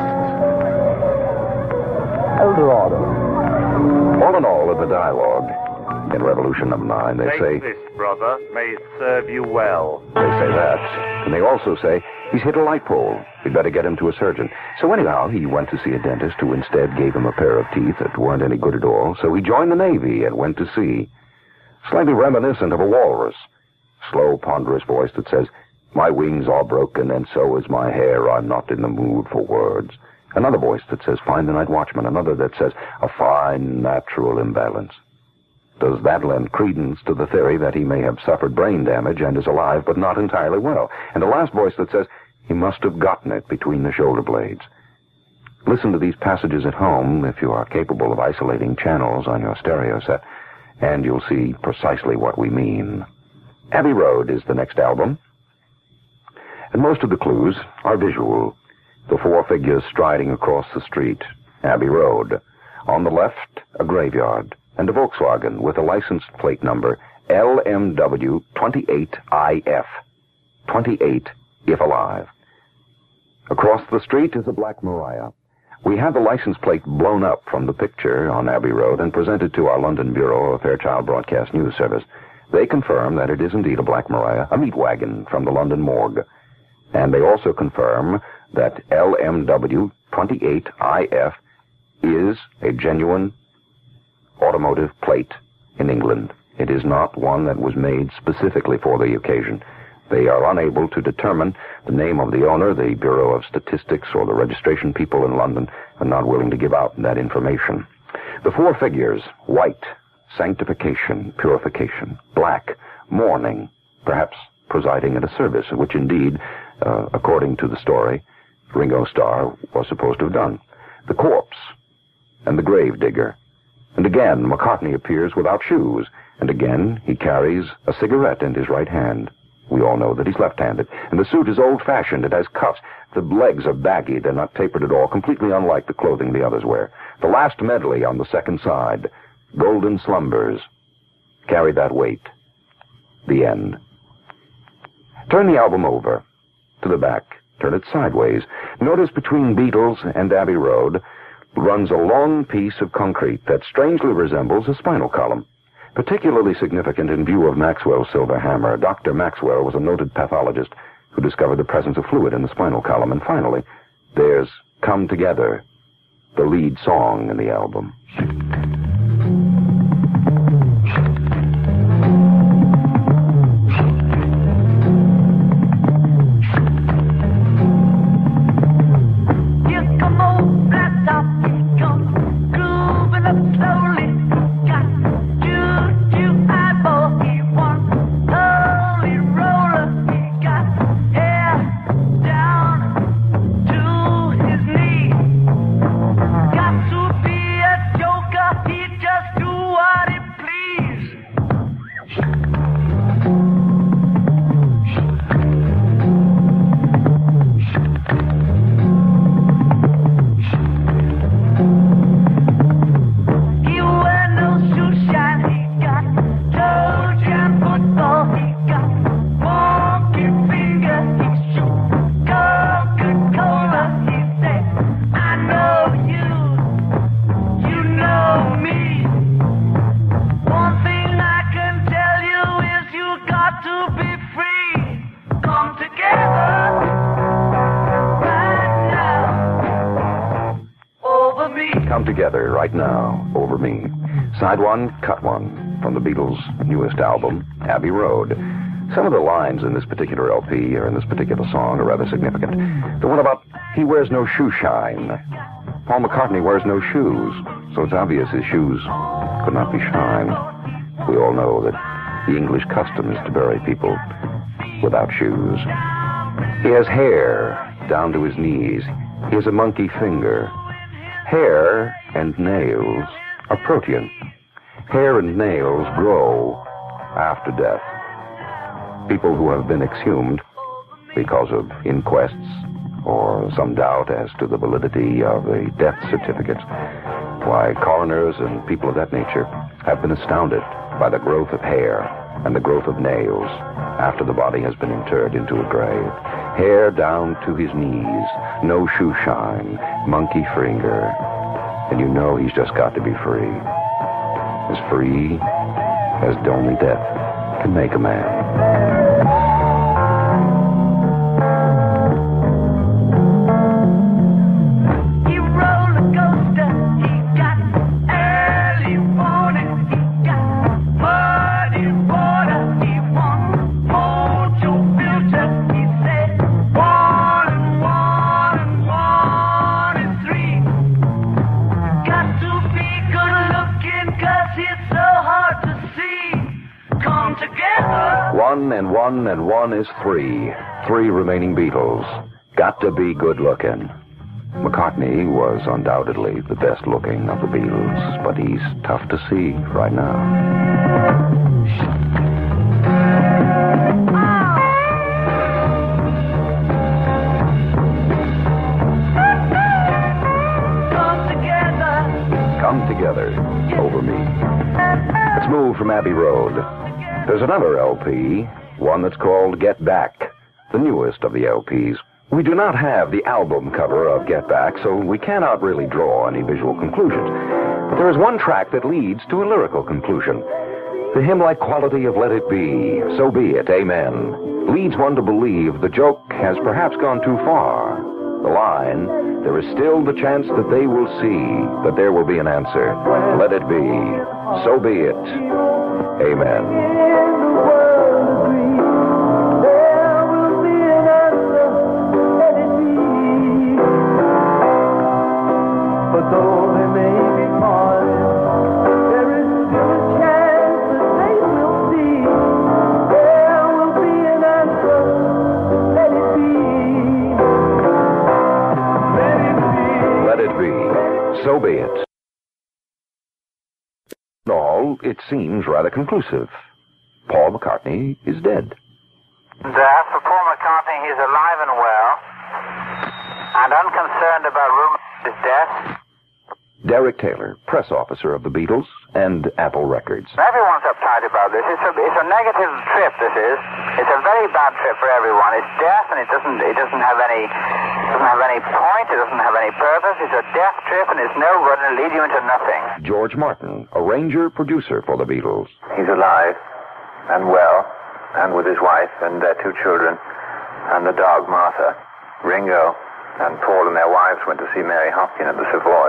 Eldorado. All in all, in the dialogue in Revolution Number Nine, they Take say... this, brother. May it serve you well. They say that. And they also say, he's hit a light pole. We'd better get him to a surgeon. So anyhow, he went to see a dentist who instead gave him a pair of teeth that weren't any good at all. So he joined the Navy and went to sea. Slightly reminiscent of a walrus. Slow, ponderous voice that says... My wings are broken, and so is my hair. I'm not in the mood for words. Another voice that says, find the night watchman. Another that says, a fine natural imbalance. Does that lend credence to the theory that he may have suffered brain damage and is alive, but not entirely well? And a last voice that says, he must have gotten it between the shoulder blades. Listen to these passages at home, if you are capable of isolating channels on your stereo set, and you'll see precisely what we mean. Abbey Road is the next album. And most of the clues are visual. The four figures striding across the street, Abbey Road. On the left, a graveyard, and a Volkswagen with a license plate number L M W twenty-eight I F. twenty-eight, if alive. Across the street is a Black Maria. We had the license plate blown up from the picture on Abbey Road and presented to our London Bureau of Fairchild Broadcast News Service. They confirm that it is indeed a Black Maria, a meat wagon from the London morgue. And they also confirm that L M W twenty-eight I F is a genuine automotive plate in England. It is not one that was made specifically for the occasion. They are unable to determine the name of the owner. The Bureau of Statistics or the registration people in London are not willing to give out that information. The four figures, white, sanctification, purification, black, mourning, perhaps presiding at a service, which indeed, uh, according to the story, Ringo Starr was supposed to have done. The corpse, and The Grave Digger. And again, McCartney appears without shoes, and again he carries a cigarette in his right hand. We all know that he's left-handed, and the suit is old-fashioned. It has cuffs. The legs are baggy. They're not tapered at all, completely unlike the clothing the others wear. The last medley on the second side, Golden Slumbers. Carry that weight. The end. Turn the album over to the back. Turn it sideways. Notice between Beatles and Abbey Road runs a long piece of concrete that strangely resembles a spinal column. Particularly significant in view of Maxwell's silver hammer, Doctor Maxwell was a noted pathologist who discovered the presence of fluid in the spinal column. And finally, there's Come Together, the lead song in the album. Come Together Right Now, Over Me. Side one, cut one, from the Beatles' newest album, Abbey Road. Some of the lines in this particular L P, or in this particular song, are rather significant. The one about, he wears no shoe shine. Paul McCartney wears no shoes, so it's obvious his shoes could not be shine. We all know that the English custom is to bury people without shoes. He has hair down to his knees. He has a monkey finger. Hair and nails are protean. Hair and nails grow after death. People who have been exhumed because of inquests or some doubt as to the validity of the death certificates, why, coroners and people of that nature have been astounded by the growth of hair and the growth of nails after the body has been interred into a grave. Hair down to his knees, no shoe shine, monkey finger, and you know he's just got to be free. As free as only death can make a man. One and one and one is three. Three remaining Beatles. Got to be good looking. McCartney was undoubtedly the best looking of the Beatles, but he's tough to see right now. Come Together, Over Me. Let's move from Abbey Road. There's another L P, one that's called Get Back, the newest of the L Ps. We do not have the album cover of Get Back, so we cannot really draw any visual conclusions. But there is one track that leads to a lyrical conclusion. The hymn-like quality of Let It Be, So Be It, Amen, leads one to believe the joke has perhaps gone too far. The line, there is still the chance that they will see, that there will be an answer. Let it be, so be it, Amen. So be it. all, it seems rather conclusive. Paul McCartney is dead. As for Paul McCartney, he's alive and well, and unconcerned about rumors of his death. Derek Taylor, press officer of the Beatles and Apple Records. Everyone's uptight about this. It's a, it's a negative trip, this is. It's a very bad trip for everyone. It's death, and it doesn't it doesn't have any doesn't have any point. It doesn't have any purpose. It's a death trip, and it's no good, and it'll lead you into nothing. George Martin, arranger, producer for the Beatles. He's alive and well, and with his wife and their two children, and the dog Martha. Ringo and Paul and their wives went to see Mary Hopkin at the Savoy.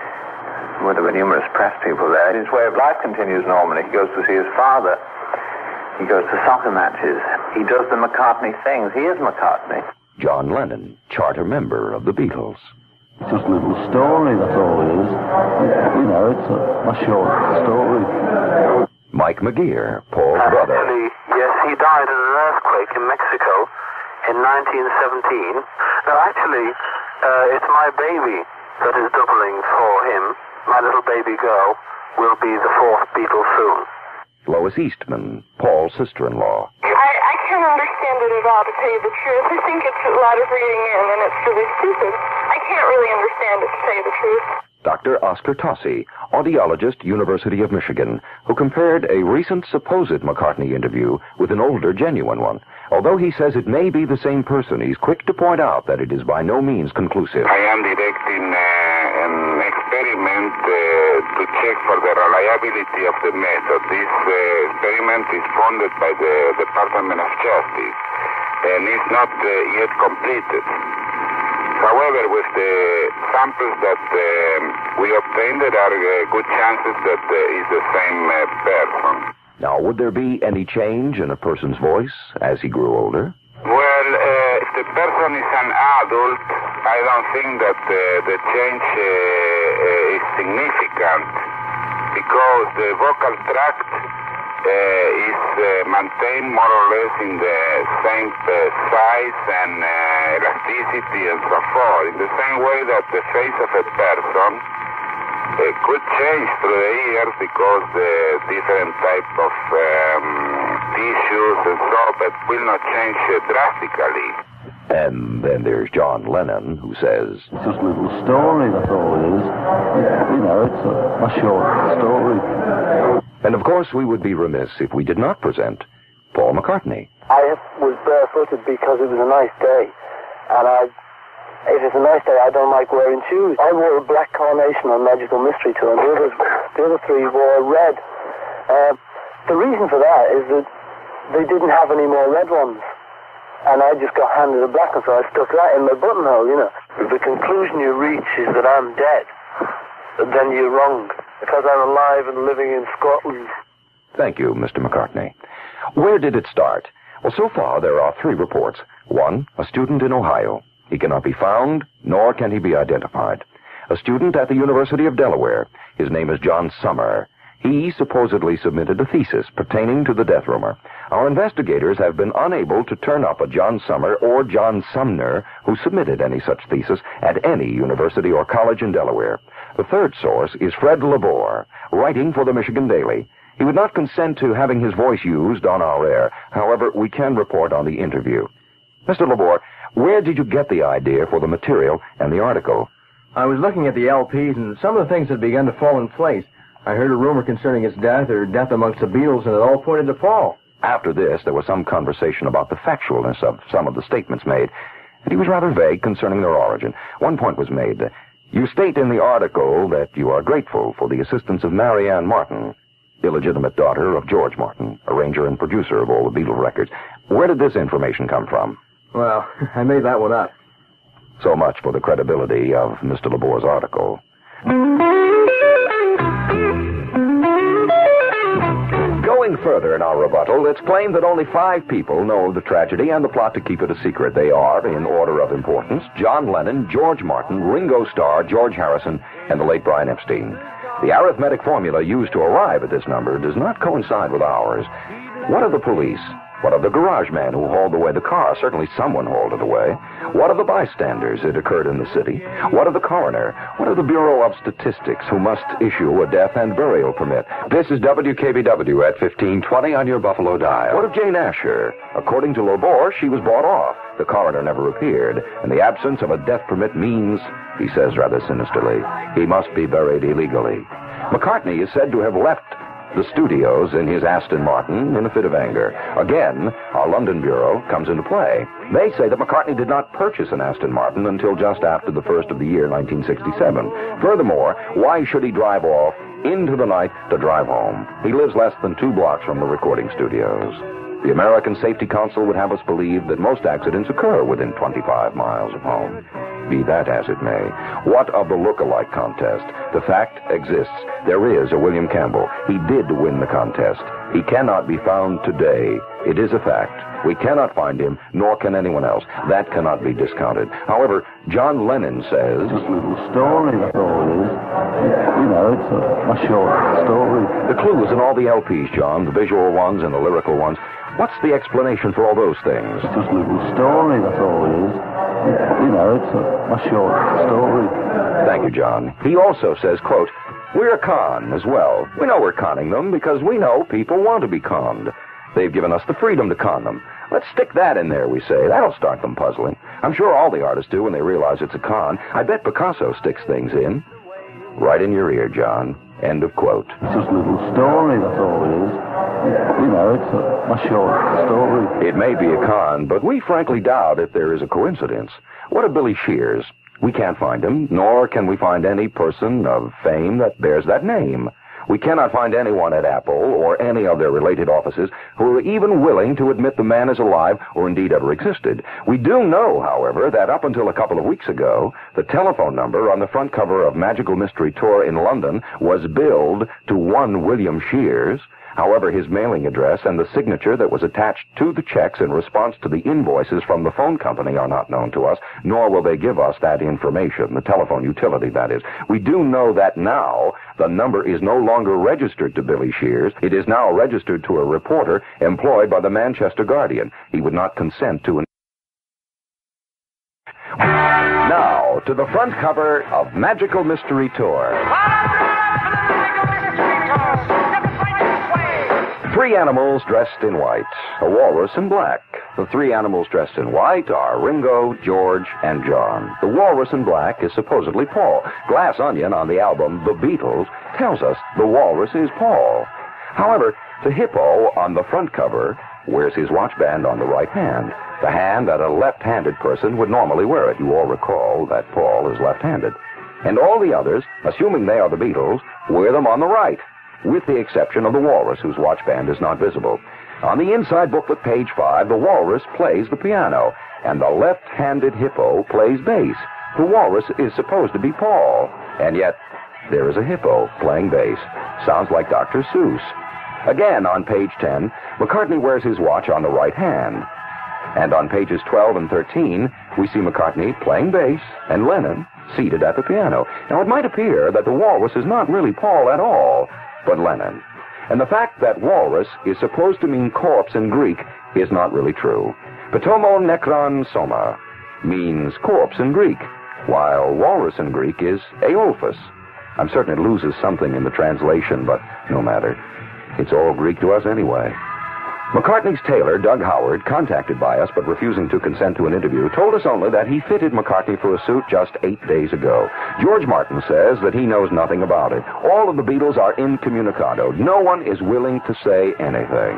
Well, there were numerous press people there. His way of life continues normally. He goes to see his father. He goes to soccer matches. He does the McCartney things. He is McCartney. John Lennon, charter member of the Beatles. It's just a little story, that's all it is. You know, it's a, a short story. Mike McGear, Paul's brother. Actually, yes, he died in an earthquake in Mexico in nineteen seventeen. No, actually, uh, it's my baby that is doubling for him. My little baby girl will be the fourth Beatle soon. Lois Eastman, Paul's sister-in-law. I, I can't understand it at all, to tell you the truth. I think it's a lot of reading in, and it's really stupid. I can't really understand it, to tell you the truth. Doctor Oscar Tossi, audiologist, University of Michigan, who compared a recent supposed McCartney interview with an older, genuine one. Although he says it may be the same person, he's quick to point out that it is by no means conclusive. I am directing uh, an experiment uh, to check for the reliability of the method. This uh, experiment is funded by the Department of Justice and is not uh, yet completed. However, with the samples that uh, we obtained, there are uh, good chances that uh, it's the same uh, person. Now, would there be any change in a person's voice as he grew older? Well, uh, if the person is an adult, I don't think that uh, the change uh, uh, is significant, because the vocal tract uh, is uh, maintained more or less in the same uh, size and uh, elasticity and so forth, in the same way that the face of a person uh, could change through the years because the different type of um, tissues and so, but will not change uh, drastically. And then there's John Lennon, who says, it's just a little story, that's all it is. You know, it's a, a short story. And of course, we would be remiss if we did not present Paul McCartney. I was barefooted because it was a nice day. And I, if it's a nice day, I don't like wearing shoes. I wore a black carnation on Magical Mystery Tour, and the, others, the other three wore red. Uh, the reason for that is that they didn't have any more red ones. And I just got handed a black one, so I stuck that in my buttonhole, you know. If the conclusion you reach is that I'm dead, then you're wrong, because I'm alive and living in Scotland. Thank you, Mister McCartney. Where did it start? Well, so far there are three reports. One, a student in Ohio. He cannot be found, nor can he be identified. A student at the University of Delaware. His name is John Summer. He supposedly submitted a thesis pertaining to the death rumor. Our investigators have been unable to turn up a John Summer or John Sumner who submitted any such thesis at any university or college in Delaware. The third source is Fred Labor, writing for the Michigan Daily. He would not consent to having his voice used on our air. However, we can report on the interview. Mister Labor, where did you get the idea for the material and the article? I was looking at the L Ps, and some of the things had begun to fall in place. I heard a rumor concerning his death or death amongst the Beatles, and it all pointed to Paul. After this, there was some conversation about the factualness of some of the statements made, and he was rather vague concerning their origin. One point was made. You state in the article that you are grateful for the assistance of Mary Ann Martin, illegitimate daughter of George Martin, arranger and producer of all the Beatle records. Where did this information come from? Well, I made that one up. So much for the credibility of Mister Labor's article. Going further in our rebuttal, it's claimed that only five people know of the tragedy and the plot to keep it a secret. They are, in order of importance, John Lennon, George Martin, Ringo Starr, George Harrison, and the late Brian Epstein. The arithmetic formula used to arrive at this number does not coincide with ours. What of the police? What of the garage man who hauled away the car? Certainly someone hauled it away. What of the bystanders? It occurred in the city. What of the coroner? What of the Bureau of Statistics, who must issue a death and burial permit? This is W K B W at fifteen twenty on your Buffalo dial. What of Jane Asher? According to Lobor, she was bought off. The coroner never appeared, and the absence of a death permit means, he says rather sinisterly, he must be buried illegally. McCartney is said to have left the studios in his Aston Martin in a fit of anger. Again, our London Bureau comes into play. They say that McCartney did not purchase an Aston Martin until just after the first of the year, nineteen sixty-seven. Furthermore, why should he drive off into the night to drive home? He lives less than two blocks from the recording studios. The American Safety Council would have us believe that most accidents occur within twenty-five miles of home. Be that as it may, what of the look-alike contest? The fact exists. There is a William Campbell. He did win the contest. He cannot be found today. It is a fact. We cannot find him, nor can anyone else. That cannot be discounted. However, John Lennon says... Just a little story, that's all it is. You know, it's a, a short story. The clues in all the L Ps, John, the visual ones and the lyrical ones. What's the explanation for all those things? It's just a little story, that's all it is. You know, it's a, a short story. Thank you, John. He also says, quote, we're a con as well. We know we're conning them because we know people want to be conned. They've given us the freedom to con them. Let's stick that in there, we say. That'll start them puzzling. I'm sure all the artists do when they realize it's a con. I bet Picasso sticks things in. Right in your ear, John. End of quote. It's just a little story, that's all it is. You know, it's a, a short story. It may be a con, but we frankly doubt if there is a coincidence. What of Billy Shears? We can't find him, nor can we find any person of fame that bears that name. We cannot find anyone at Apple or any of their related offices who are even willing to admit the man is alive or indeed ever existed. We do know, however, that up until a couple of weeks ago, the telephone number on the front cover of Magical Mystery Tour in London was billed to one William Shears. However, his mailing address and the signature that was attached to the checks in response to the invoices from the phone company are not known to us, nor will they give us that information, the telephone utility, that is. We do know that now the number is no longer registered to Billy Shears. It is now registered to a reporter employed by the Manchester Guardian. He would not consent to an... Now, to the front cover of Magical Mystery Tour. Three animals dressed in white, a walrus in black. The three animals dressed in white are Ringo, George, and John. The walrus in black is supposedly Paul. Glass Onion on the album The Beatles tells us the walrus is Paul. However, the hippo on the front cover wears his watch band on the right hand, the hand that a left-handed person would normally wear it. You all recall that Paul is left-handed. And all the others, assuming they are the Beatles, wear them on the right, with the exception of the walrus, whose watch band is not visible. On the inside booklet, page five, the walrus plays the piano, and the left-handed hippo plays bass. The walrus is supposed to be Paul, and yet there is a hippo playing bass. Sounds like Doctor Seuss. Again, on page ten, McCartney wears his watch on the right hand. And on pages twelve and thirteen, we see McCartney playing bass and Lennon seated at the piano. Now, it might appear that the walrus is not really Paul at all, but Lennon. And the fact that walrus is supposed to mean corpse in Greek is not really true. Ptomo nekron soma means corpse in Greek, while walrus in Greek is Aeolphus. I'm certain it loses something in the translation, but no matter. It's all Greek to us anyway. McCartney's tailor, Doug Howard, contacted by us but refusing to consent to an interview, told us only that he fitted McCartney for a suit just eight days ago. George Martin says that he knows nothing about it. All of the Beatles are incommunicado. No one is willing to say anything.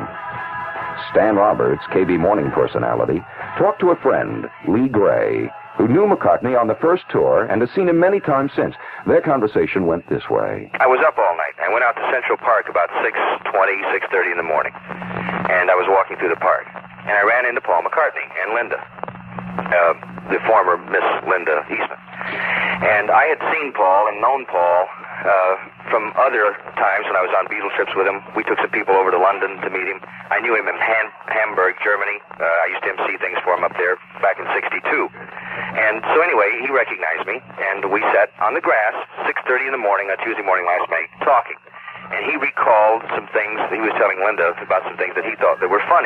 Stan Roberts, K B Morning personality, talked to a friend, Lee Gray, who knew McCartney on the first tour and has seen him many times since. Their conversation went this way. I was up all night. I went out to Central Park about six twenty, six thirty in the morning. And I was walking through the park. And I ran into Paul McCartney and Linda, uh, the former Miss Linda Eastman. And I had seen Paul and known Paul uh, from other times when I was on Beatles trips with him. We took some people over to London to meet him. I knew him in Han- Hamburg, Germany. Uh, I used to M C things for him up there back in sixty-two. And so anyway, he recognized me, and we sat on the grass, six thirty in the morning, on Tuesday morning last night, talking. And he recalled some things, he was telling Linda about some things that he thought that were funny.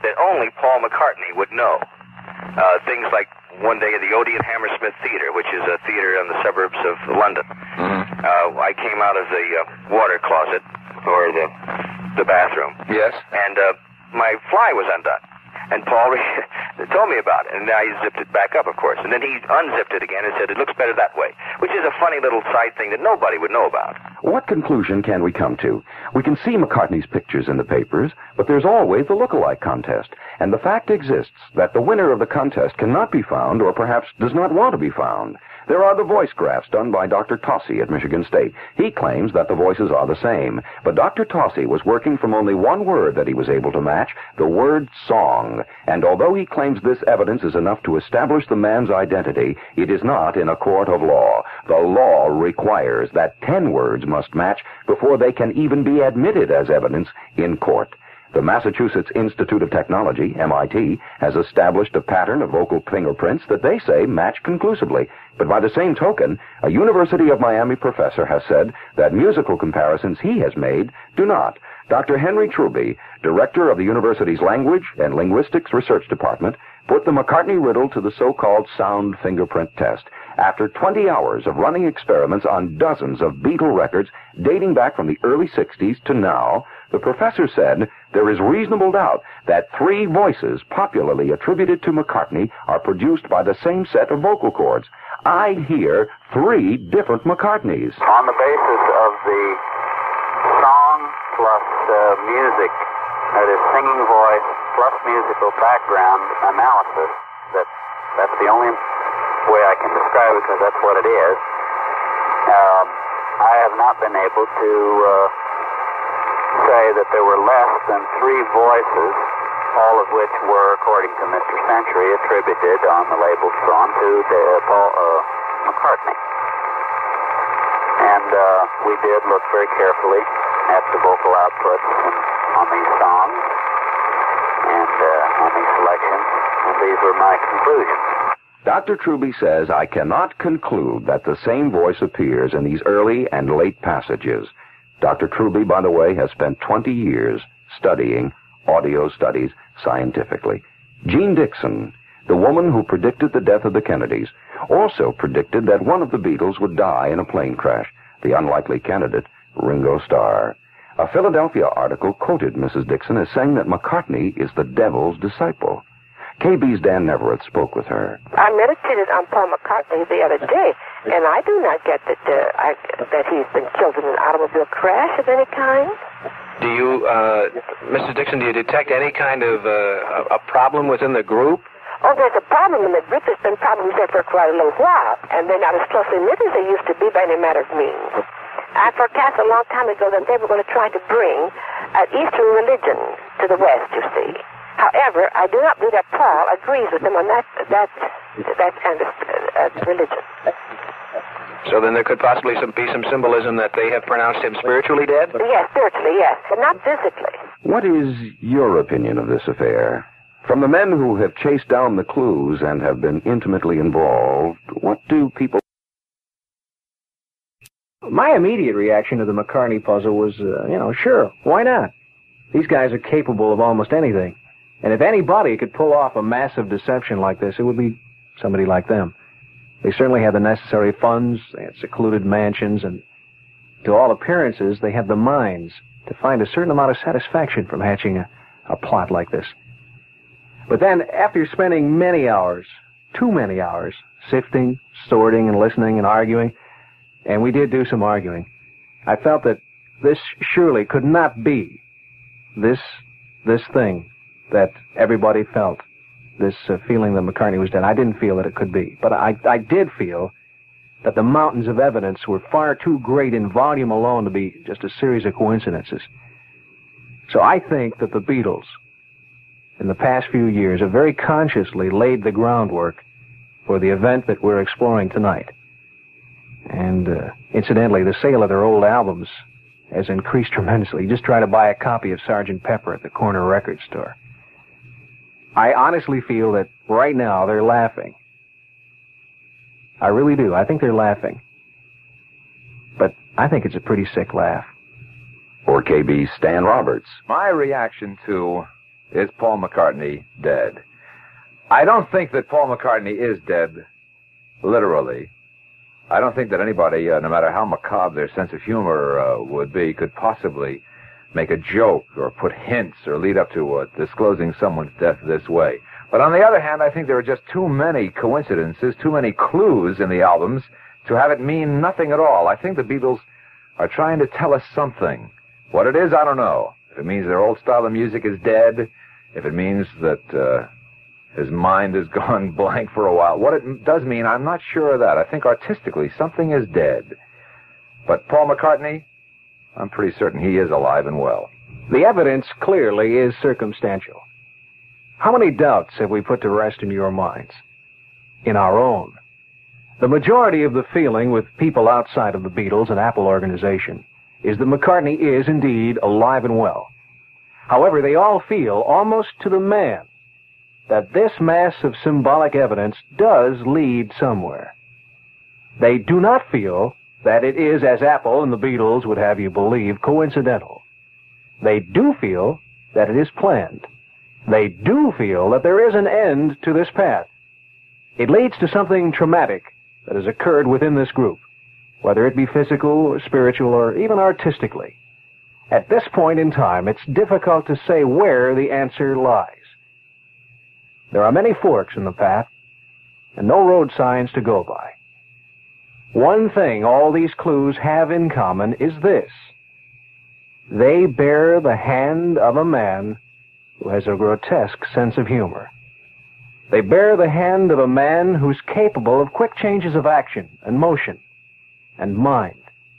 that only Paul McCartney would know. Uh, things like one day at the Odeon Hammersmith Theatre, which is a theater in the suburbs of London. Mm-hmm. Uh, I came out of the uh, water closet, or the the bathroom. Yes. And uh, my fly was undone. And Paul told me about it, and I zipped it back up, of course. And then he unzipped it again and said, it looks better that way, which is a funny little side thing that nobody would know about. What conclusion can we come to? We can see McCartney's pictures in the papers, but there's always the look-alike contest. And the fact exists that the winner of the contest cannot be found, or perhaps does not want to be found. There are the voice graphs done by Doctor Tossi at Michigan State. He claims that the voices are the same, but Doctor Tossi was working from only one word that he was able to match, the word song. And although he claims this evidence is enough to establish the man's identity, it is not in a court of law. The law requires that ten words must match before they can even be admitted as evidence in court. The Massachusetts Institute of Technology, M I T, has established a pattern of vocal fingerprints that they say match conclusively. But by the same token, a University of Miami professor has said that musical comparisons he has made do not. Doctor Henry Truby, director of the university's Language and Linguistics Research Department, put the McCartney riddle to the so-called sound fingerprint test. After twenty hours of running experiments on dozens of Beatle records dating back from the early sixties to now, the professor said there is reasonable doubt that three voices popularly attributed to McCartney are produced by the same set of vocal cords. I hear three different McCartneys. On the basis of the song plus uh, music, that is singing voice plus musical background analysis, that that's the only way I can describe it, because that's what it is. Um, I have not been able to uh, say that there were less than three voices, all of which were, according to Mister Century, attributed on the label song to uh, Paul uh, McCartney. And uh, we did look very carefully at the vocal outputs and, on these songs and uh, on these selections, and these were my conclusions. Doctor Truby says, I cannot conclude that the same voice appears in these early and late passages. Doctor Truby, by the way, has spent twenty years studying audio studies scientifically. Jean Dixon, the woman who predicted the death of the Kennedys, also predicted that one of the Beatles would die in a plane crash, the unlikely candidate, Ringo Starr. A Philadelphia article quoted Missus Dixon as saying that McCartney is the devil's disciple. K B's Dan Neverett spoke with her. I meditated on Paul McCartney the other day, and I do not get that uh, I, that he's been killed in an automobile crash of any kind. Do you, uh, Missus Dixon, do you detect any kind of uh, a problem within the group? Oh, there's a problem in the group. There's been problems there for quite a little while, and they're not as closely knit as they used to be by any matter of means. I forecast a long time ago that they were going to try to bring an Eastern religion to the West, you see. However, I do not believe that Paul agrees with them on that that that kind of uh, religion. So then there could possibly some, be some symbolism that they have pronounced him spiritually dead? Yes, spiritually, yes, but not physically. What is your opinion of this affair? From the men who have chased down the clues and have been intimately involved, what do people... My immediate reaction to the McCartney puzzle was, uh, you know, sure, why not? These guys are capable of almost anything. And if anybody could pull off a massive deception like this, it would be somebody like them. They certainly have the necessary funds, they have secluded mansions, and to all appearances, they have the minds to find a certain amount of satisfaction from hatching a, a plot like this. But then, after spending many hours, too many hours, sifting, sorting, and listening and arguing, and we did do some arguing, I felt that this surely could not be this, this thing that everybody felt, this uh, feeling that McCartney was dead. I didn't feel that it could be, but I, I did feel that the mountains of evidence were far too great in volume alone to be just a series of coincidences. So I think that the Beatles, in the past few years, have very consciously laid the groundwork for the event that we're exploring tonight. And, uh, incidentally, the sale of their old albums has increased tremendously. You just try to buy a copy of Sergeant Pepper at the corner record store. I honestly feel that right now they're laughing. I really do. I think they're laughing. But I think it's a pretty sick laugh. Or K B's Stan Roberts. My reaction to Is Paul McCartney dead? I don't think that Paul McCartney is dead, literally. I don't think that anybody, uh, no matter how macabre their sense of humor uh, would be, could possibly make a joke or put hints or lead up to uh, disclosing someone's death this way. But on the other hand, I think there are just too many coincidences, too many clues in the albums to have it mean nothing at all. I think the Beatles are trying to tell us something. What it is, I don't know. If it means their old style of music is dead, if it means that uh, his mind has gone blank for a while, what it does mean, I'm not sure of that. I think artistically something is dead. But Paul McCartney, I'm pretty certain he is alive and well. The evidence clearly is circumstantial. How many doubts have we put to rest in your minds? In our own. The majority of the feeling with people outside of the Beatles and Apple organization is that McCartney is indeed alive and well. However, they all feel, almost to the man, that this mass of symbolic evidence does lead somewhere. They do not feel that it is, as Apple and the Beatles would have you believe, coincidental. They do feel that it is planned. They do feel that there is an end to this path. It leads to something traumatic that has occurred within this group, whether it be physical or spiritual or even artistically. At this point in time, it's difficult to say where the answer lies. There are many forks in the path and no road signs to go by. One thing all these clues have in common is this. They bear the hand of a man who has a grotesque sense of humor. They bear the hand of a man who's capable of quick changes of action and motion and mind.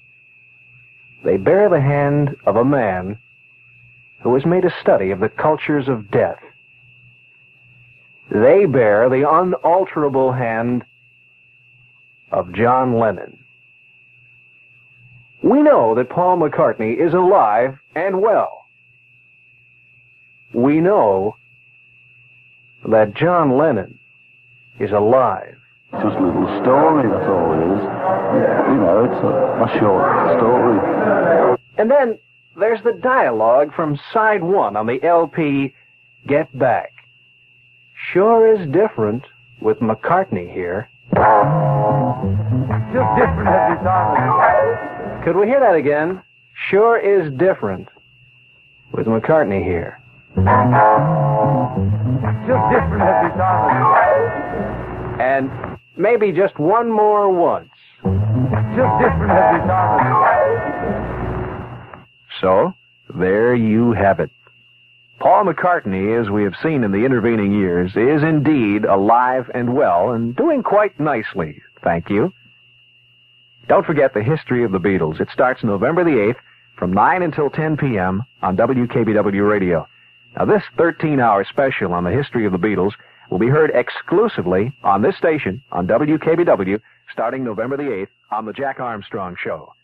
They bear the hand of a man who has made a study of the cultures of death. They bear the unalterable hand of John Lennon. We know that Paul McCartney is alive and well. We know that John Lennon is alive. It's just a little story, that's all it is. You know, it's a, a short story. And then there's the dialogue from side one on the L P Get Back. Sure is different with McCartney here. Just different every time. Could we hear that again? Sure is different with McCartney here. Just different every time. And maybe just one more once. Just different every time. So, there you have it. Paul McCartney, as we have seen in the intervening years, is indeed alive and well and doing quite nicely, thank you. Don't forget the history of the Beatles. It starts November the eighth from nine until ten p.m. on W K B W Radio. Now, this thirteen-hour special on the history of the Beatles will be heard exclusively on this station on W K B W starting November the eighth on the Jack Armstrong Show.